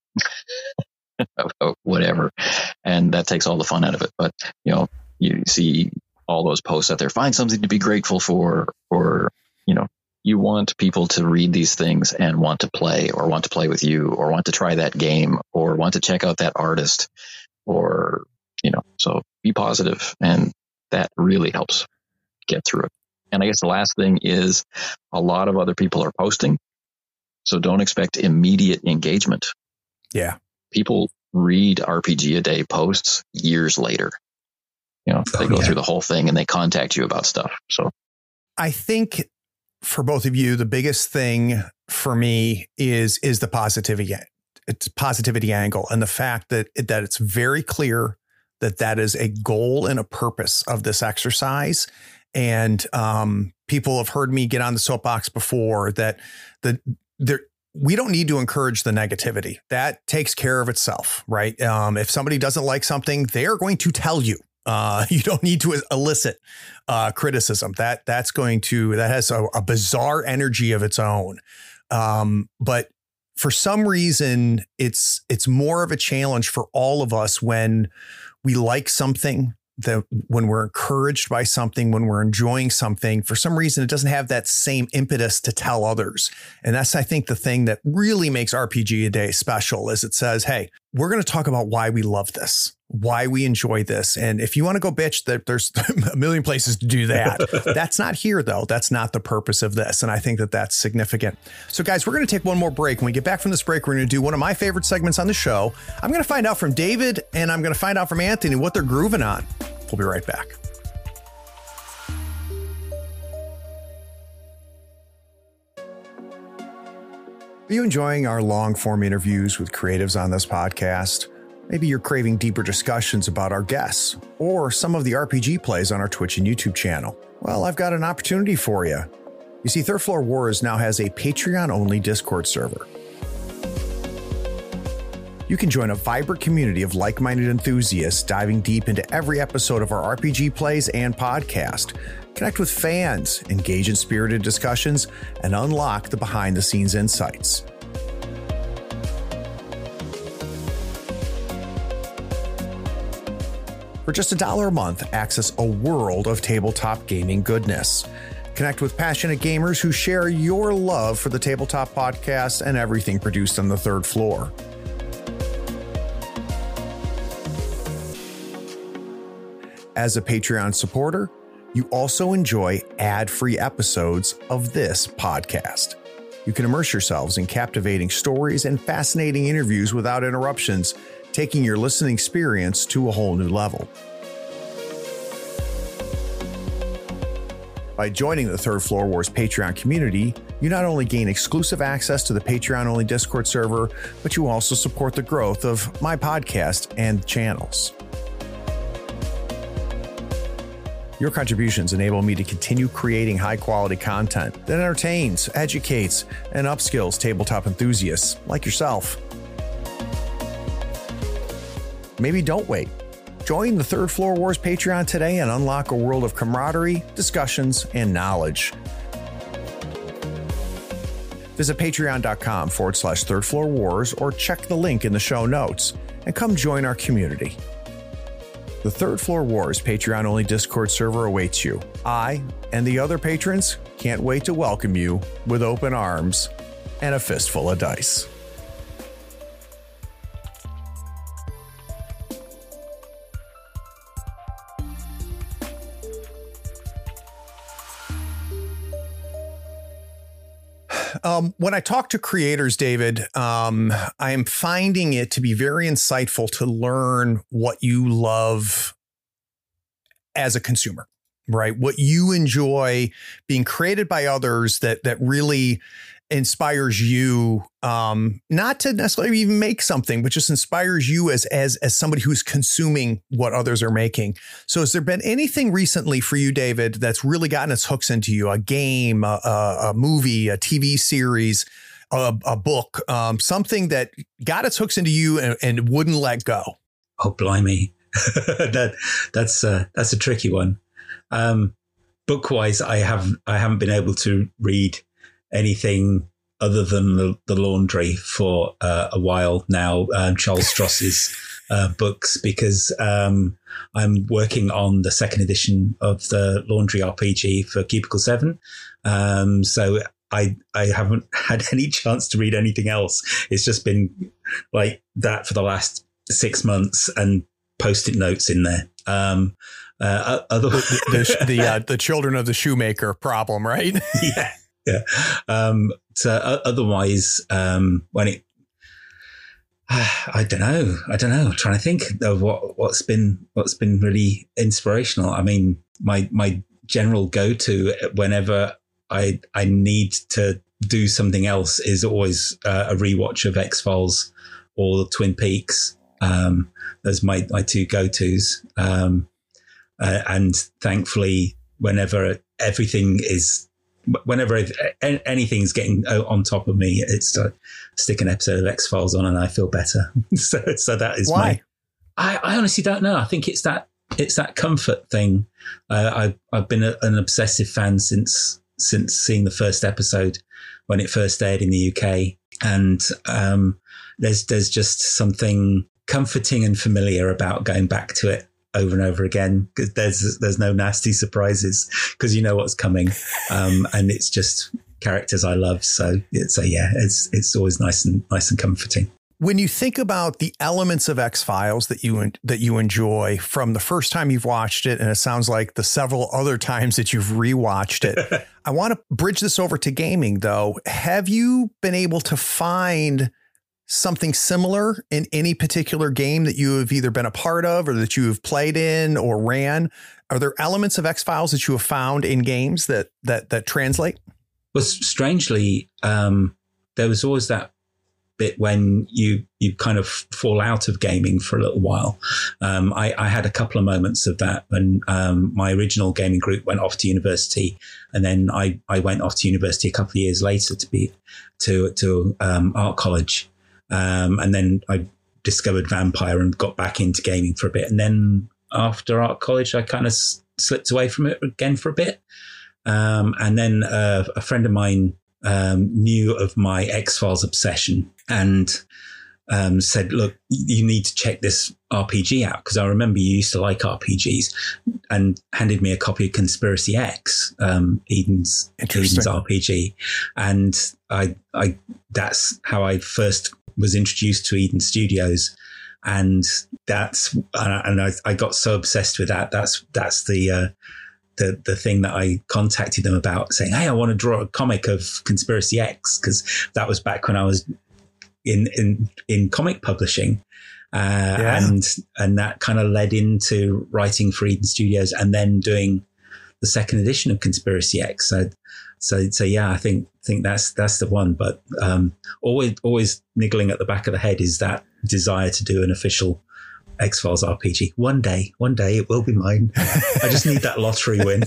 whatever. And that takes all the fun out of it. But, you know, you see all those posts out there, find something to be grateful for, or, you know, you want people to read these things and want to play or want to play with you or want to try that game or want to check out that artist or, you know, so be positive, and that really helps get through it. And I guess the last thing is a lot of other people are posting, so don't expect immediate engagement. Yeah. People read R P G a day posts years later. You know, they oh, go yeah. through the whole thing and they contact you about stuff. So I think for both of you, the biggest thing for me is is the positivity. It's positivity angle, and the fact that that it's very clear that that is a goal and a purpose of this exercise. And um, people have heard me get on the soapbox before that the there. We don't need to encourage the negativity. That takes care of itself, right? Um, if somebody doesn't like something, they are going to tell you. Uh, you don't need to elicit uh, criticism. That that's going to that has a, a bizarre energy of its own. Um, but for some reason, it's it's more of a challenge for all of us when we like something, that when we're encouraged by something, when we're enjoying something, for some reason, it doesn't have that same impetus to tell others. And that's, I think, the thing that really makes R P G a day special is it says, hey, we're going to talk about why we love this, why we enjoy this. And if you want to go bitch, there's a million places to do that. That's not here, though. That's not the purpose of this. And I think that that's significant. So, guys, we're going to take one more break. When we get back from this break, we're going to do one of my favorite segments on the show. I'm going to find out from David and I'm going to find out from Anthony what they're grooving on. We'll be right back. Are you enjoying our long-form interviews with creatives on this podcast? Maybe you're craving deeper discussions about our guests or some of the R P G plays on our Twitch and YouTube channel. Well, I've got an opportunity for you. You see, Third Floor Wars now has a Patreon-only Discord server. You can join a vibrant community of like-minded enthusiasts diving deep into every episode of our R P G plays and podcast. Connect with fans, engage in spirited discussions, and unlock the behind-the-scenes insights. For just a dollar a month, access a world of tabletop gaming goodness. Connect with passionate gamers who share your love for the Tabletop Podcast and everything produced on the third floor. As a Patreon supporter, you also enjoy ad-free episodes of this podcast. You can immerse yourselves in captivating stories and fascinating interviews without interruptions, taking your listening experience to a whole new level. By joining the Third Floor Wars Patreon community, you not only gain exclusive access to the Patreon-only Discord server, but you also support the growth of my podcast and channels. Your contributions enable me to continue creating high-quality content that entertains, educates, and upskills tabletop enthusiasts like yourself. Maybe don't wait. Join the Third Floor Wars Patreon today and unlock a world of camaraderie, discussions, and knowledge. Visit patreon.com forward slash Third Floor Wars or check the link in the show notes and come join our community. The Third Floor Wars Patreon-only Discord server awaits you. I and the other patrons can't wait to welcome you with open arms and a fistful of dice. Um, when I talk to creators, David, um, I am finding it to be very insightful to learn what you love as a consumer, right? What you enjoy being created by others that that really inspires you, um, not to necessarily even make something, but just inspires you as as as somebody who's consuming what others are making. So has there been anything recently for you, David, that's really gotten its hooks into you? A game, a, a, a movie, a T V series, a, a book, um, something that got its hooks into you and, and wouldn't let go? Oh, blimey. that that's uh, that's a tricky one. Um, book-wise, I have I haven't been able to read anything other than the, the Laundry for uh, a while now, um, Charles Stross's uh, books, because um, I'm working on the second edition of the Laundry R P G for Cubicle seven. Um, so I I haven't had any chance to read anything else. It's just been like that for the last six months and Post-it notes in there. Um, uh, other the the, the, uh, the children of the shoemaker problem, right? yeah. Yeah. Um, so uh, otherwise, um, when it, uh, I don't know, I don't know, I'm trying to think of what, what's been, what's been really inspirational. I mean, my, my general go-to whenever I, I need to do something else is always uh, a rewatch of X-Files or Twin Peaks. Um, those are my, my two go-tos. Um, uh, and thankfully, whenever everything is, Whenever anything's getting on top of me, it's to stick an episode of X-Files on and I feel better. so, so that is why. My, I, I honestly don't know. I think it's that it's that comfort thing. Uh, I've I've been a, an obsessive fan since since seeing the first episode when it first aired in the U K, and um, there's there's just something comforting and familiar about going back to it over and over again, because there's there's no nasty surprises because you know what's coming, um, and it's just characters I love. So it's a, yeah, it's it's always nice and nice and comforting. When you think about the elements of X-Files that you that you enjoy from the first time you've watched it, and it sounds like the several other times that you've rewatched it, I want to bridge this over to gaming, though. Have you been able to find something similar in any particular game that you have either been a part of or that you have played in or ran? Are there elements of X-Files that you have found in games that that that translate? Well, strangely, um, there was always that bit when you you kind of fall out of gaming for a little while. Um, I, I had a couple of moments of that when um, my original gaming group went off to university, and then I, I went off to university a couple of years later to be to to um, art college, um, and then I discovered Vampire and got back into gaming for a bit, and then after art college I kind of s- slipped away from it again for a bit, um, and then uh, a friend of mine Um, knew of my X-Files obsession and um, said, look, you need to check this R P G out, because I remember you used to like R P Gs, and handed me a copy of Conspiracy X, um, Eden's, Eden's R P G. And I, I, that's how I first was introduced to Eden Studios. And that's, and I, I got so obsessed with that. That's, that's the, uh, the the thing that I contacted them about, saying, hey, I want to draw a comic of Conspiracy X, because that was back when I was in in, in comic publishing. Uh, yeah. And and that kind of led into writing for Eden Studios and then doing the second edition of Conspiracy X. So, so, so yeah, I think think that's that's the one. But um, always always niggling at the back of the head is that desire to do an official X-Files R P G. One day, one day it will be mine. I just need that lottery win.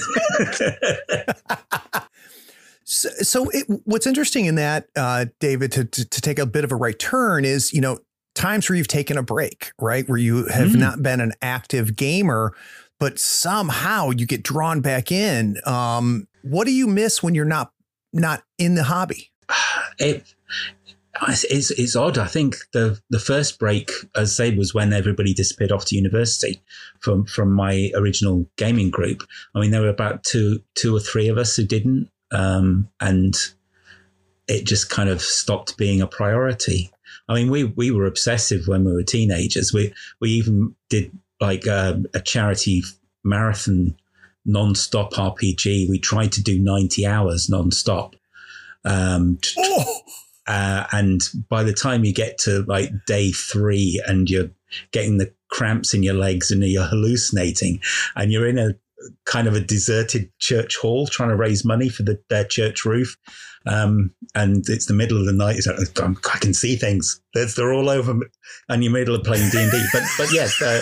so so it, what's interesting in that, uh, David, to, to, to take a bit of a right turn is, you know, times where you've taken a break, right? Where you have mm. not been an active gamer, but somehow you get drawn back in. Um, what do you miss when you're not, not in the hobby? It, It's, it's odd. I think the, the first break, as I say, was when everybody disappeared off to university from, from my original gaming group. I mean, there were about two, two or three of us who didn't. Um, and it just kind of stopped being a priority. I mean, we, we were obsessive when we were teenagers. We, we even did like a, a charity marathon non-stop R P G. We tried to do ninety hours non-stop. Um, oh. Uh, and by the time you get to like day three and you're getting the cramps in your legs and you're hallucinating and you're in a kind of a deserted church hall trying to raise money for the, their church roof. Um, and it's the middle of the night. It's like, I can see things. They're, they're all over me. And you're middle of playing D and D. But, but yes, uh,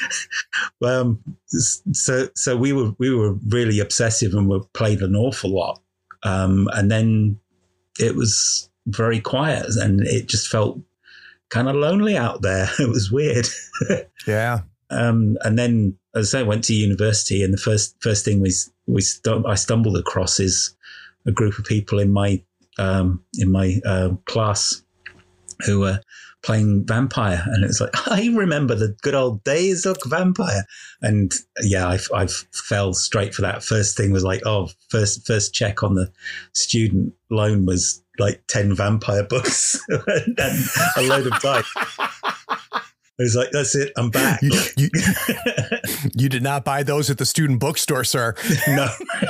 um, so, so we were, we were really obsessive and we played an awful lot. Um, and then it was very quiet and it just felt kind of lonely out there. It was weird. Yeah. Um, and then as I went to university, and the first, first thing we, we, st- I stumbled across is a group of people in my, um, in my, uh, class who were playing Vampire. And it's like, I remember the good old days of Vampire. And yeah, I, I fell straight for that. First thing was like, oh, first, first check on the student loan was like ten Vampire books and, and a load of dice. It was like, that's it. I'm back. You, you, you did not buy those at the student bookstore, sir. No.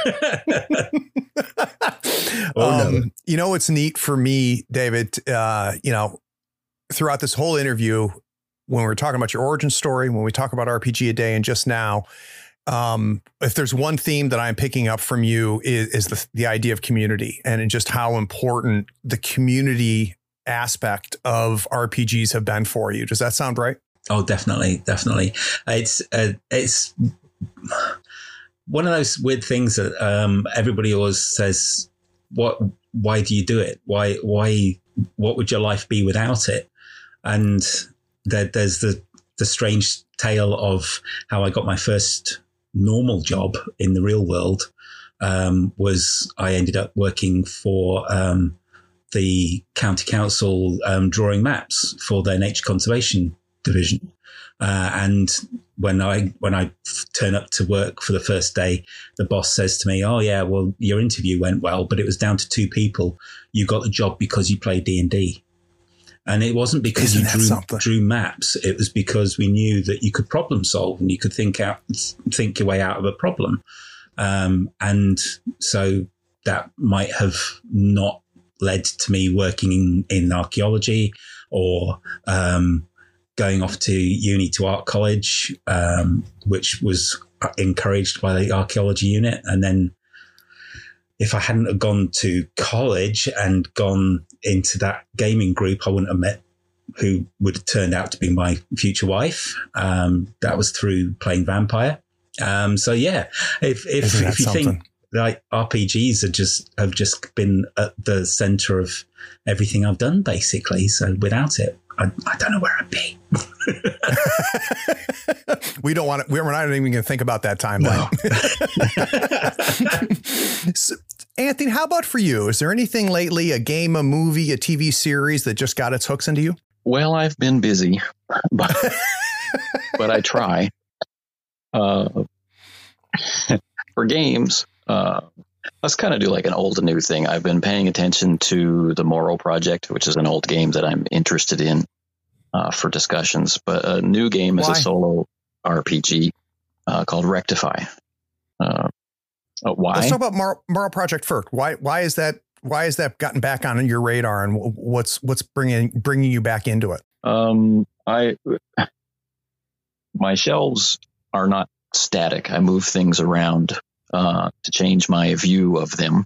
oh, um, no. You know, what's neat for me, David, uh, you know, throughout this whole interview, when we're talking about your origin story, when we talk about R P G a day and just now, um, if there's one theme that I'm picking up from you is, is the, the idea of community and just how important the community aspect of R P Gs have been for you. Does that sound right? Oh, definitely. Definitely. It's, uh, it's one of those weird things that, um, everybody always says, what, why do you do it? Why, why, what would your life be without it? And there, there's the, the strange tale of how I got my first normal job in the real world. Um, was I ended up working for, um, the county council, um, drawing maps for their nature conservation division. Uh, and when I, when I turn up to work for the first day, the boss says to me, oh yeah, well, your interview went well, but it was down to two people. You got the job because you played D and D. And it wasn't because Isn't you that drew, something? drew maps. It was because we knew that you could problem solve and you could think out, think your way out of a problem. Um, and so that might have not led to me working in, in archaeology or um, going off to uni to art college, um, which was encouraged by the archaeology unit. And then if I hadn't have gone to college and gone into that gaming group, I wouldn't have met who would have turned out to be my future wife. Um, that was through playing Vampire. Um, so yeah, if if, if you something? think like R P Gs are just have just been at the center of everything I've done, basically. So without it, I, I don't know where I'd be. we don't want to, we're not even going to think about that timeline. No. So, Anthony, how about for you? Is there anything lately, a game, a movie, a T V series that just got its hooks into you? Well, I've been busy, but, but I try. Uh, for games, uh, let's kind of do like an old and new thing. I've been paying attention to the Morrow Project, which is an old game that I'm interested in uh, for discussions. But a new game is Why? a solo R P G uh, called Rectify. Uh, uh, why? Let's talk about Morrow, Morrow Project first. Why? Why is that? Why has that gotten back on your radar, and what's what's bringing bringing you back into it? Um, I my shelves are not static. I move things around uh, to change my view of them.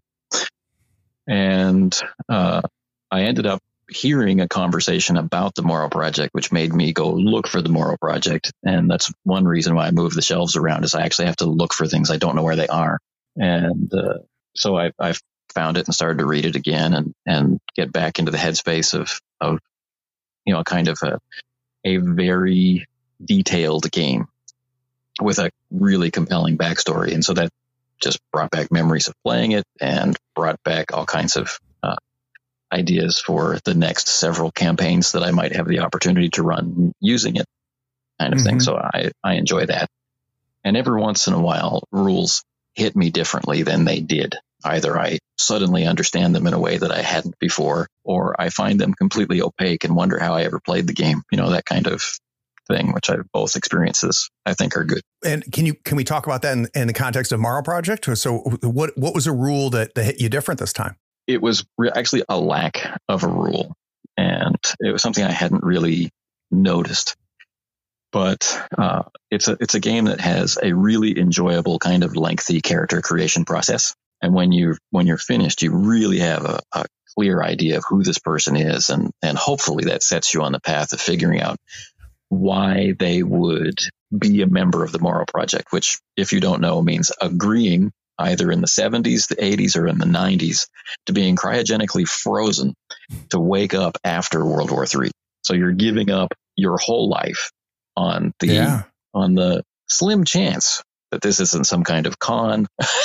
And uh, I ended up hearing a conversation about the Morrow Project, which made me go look for the Morrow Project. And that's one reason why I move the shelves around, is I actually have to look for things. I don't know where they are. And uh, so I, I found it and started to read it again and, and get back into the headspace of, of you know, kind of a, a very detailed game with a really compelling backstory. And so that just brought back memories of playing it and brought back all kinds of uh, ideas for the next several campaigns that I might have the opportunity to run using it, kind of mm-hmm. thing. So I, I enjoy that. And every once in a while, rules hit me differently than they did. Either I suddenly understand them in a way that I hadn't before, or I find them completely opaque and wonder how I ever played the game. You know, that kind of thing, which I both experiences I think are good. And can you can we talk about that in, in the context of Morrow Project? So what what was a rule that, that hit you different this time? It was re- actually a lack of a rule, and it was something I hadn't really noticed. But uh, it's a it's a game that has a really enjoyable kind of lengthy character creation process. And when you when you're finished, you really have a, a clear idea of who this person is, and and hopefully that sets you on the path of figuring out why they would be a member of the Morrow Project, which, if you don't know, means agreeing either in the seventies, the eighties, or in the nineties to being cryogenically frozen to wake up after World War Three. So you're giving up your whole life on the yeah. on the slim chance that this isn't some kind of con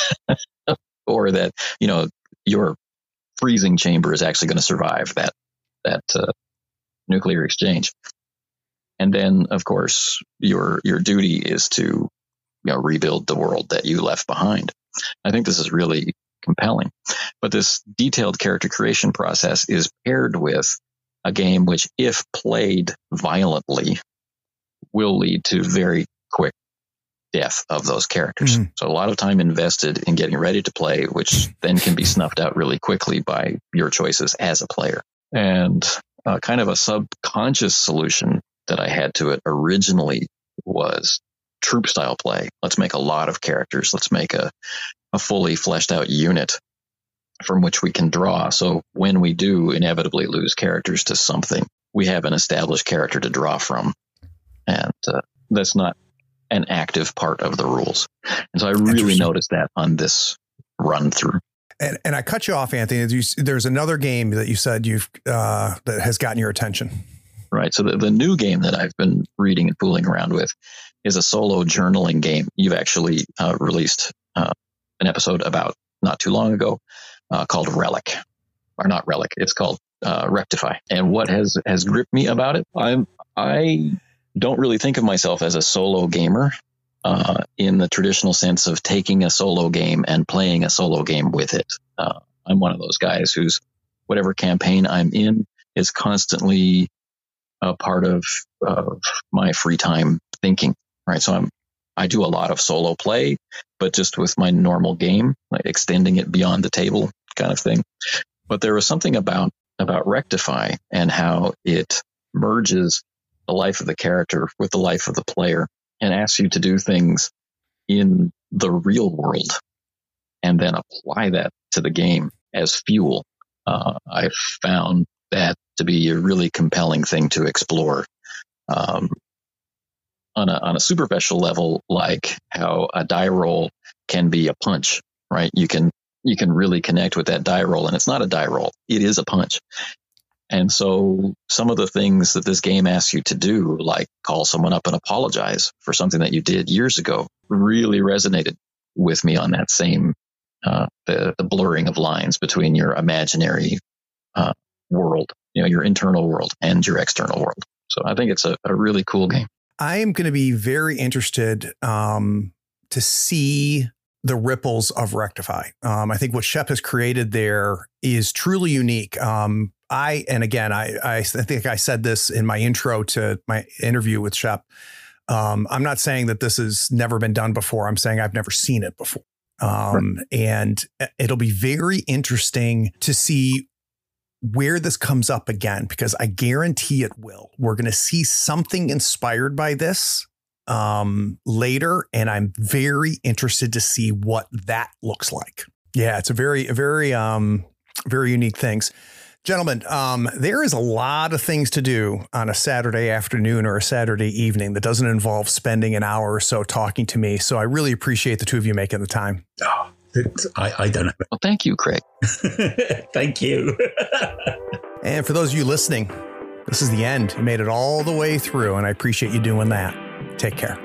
or that, you know, your freezing chamber is actually going to survive that that uh, nuclear exchange. And then, of course, your your duty is to, you know, rebuild the world that you left behind. I think this is really compelling. But this detailed character creation process is paired with a game which, if played violently, will lead to very quick death of those characters. Mm-hmm. So a lot of time invested in getting ready to play, which then can be snuffed out really quickly by your choices as a player. And uh, kind of a subconscious solution that I had to it originally was troop style play. Let's make a lot of characters. Let's make a, a fully fleshed out unit from which we can draw. So when we do inevitably lose characters to something, we have an established character to draw from. And uh, that's not an active part of the rules. And so I really noticed that on this run through. And, and I cut you off, Anthony. You, there's another game that you said you've uh, that has gotten your attention. Right. So the, the new game that I've been reading and fooling around with is a solo journaling game. You've actually uh, released uh, an episode about not too long ago uh, called Relic, or not Relic. It's called uh, Rectify. And what has, has gripped me about it? I'm, I don't really think of myself as a solo gamer uh, in the traditional sense of taking a solo game and playing a solo game with it. Uh, I'm one of those guys who's whatever campaign I'm in, is constantly a part of, of my free time thinking, right? So I'm, I do a lot of solo play, but just with my normal game, like extending it beyond the table kind of thing. But there was something about, about Rectify and how it merges the life of the character with the life of the player and asks you to do things in the real world and then apply that to the game as fuel. Uh, I found that to be a really compelling thing to explore. Um, on a, on a superficial level, like how a die roll can be a punch, right? You can, you can really connect with that die roll, and it's not a die roll. It is a punch. And so some of the things that this game asks you to do, like call someone up and apologize for something that you did years ago, really resonated with me on that same, uh, the, the blurring of lines between your imaginary uh, world, you know, your internal world and your external world. So I think it's a, a really cool game. I am going to be very interested um, to see the ripples of Rectify. Um, I think what Shep has created there is truly unique. Um, I, and again, I, I think I said this in my intro to my interview with Shep. Um, I'm not saying that this has never been done before. I'm saying I've never seen it before. Um, right. And it'll be very interesting to see where this comes up again, because I guarantee it will. We're going to see something inspired by this um, later. And I'm very interested to see what that looks like. Yeah, it's a very, a very, um, very unique things. Gentlemen, um, there is a lot of things to do on a Saturday afternoon or a Saturday evening that doesn't involve spending an hour or so talking to me. So I really appreciate the two of you making the time. Oh, I, I don't know. Well, thank you, Craig. Thank you. And for those of you listening, this is the end. You made it all the way through, and I appreciate you doing that. Take care.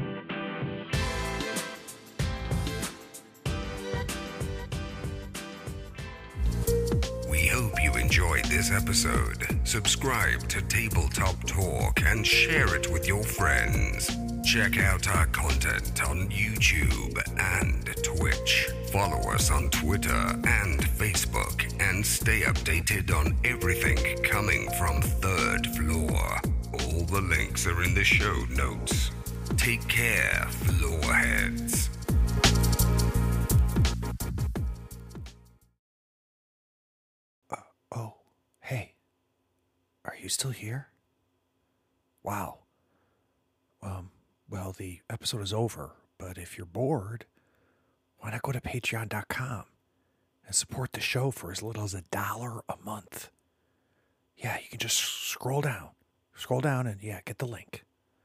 We hope you enjoyed this episode. Subscribe to Tabletop Talk and share it with your friends. Check out our content on YouTube and Twitch. Follow us on Twitter and Facebook and stay updated on everything coming from Third Floor. All the links are in the show notes. Take care, floorheads. Uh, oh, hey, are you still here? Wow. Um, well, the episode is over, but if you're bored, why not go to patreon dot com and support the show for as little as a dollar a month? Yeah, you can just scroll down, scroll down and yeah, get the link.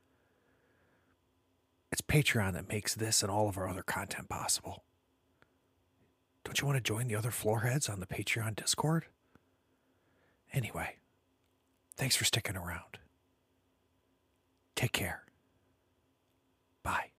It's Patreon that makes this and all of our other content possible. Don't you want to join the other floorheads on the Patreon Discord? Anyway, thanks for sticking around. Take care. Bye.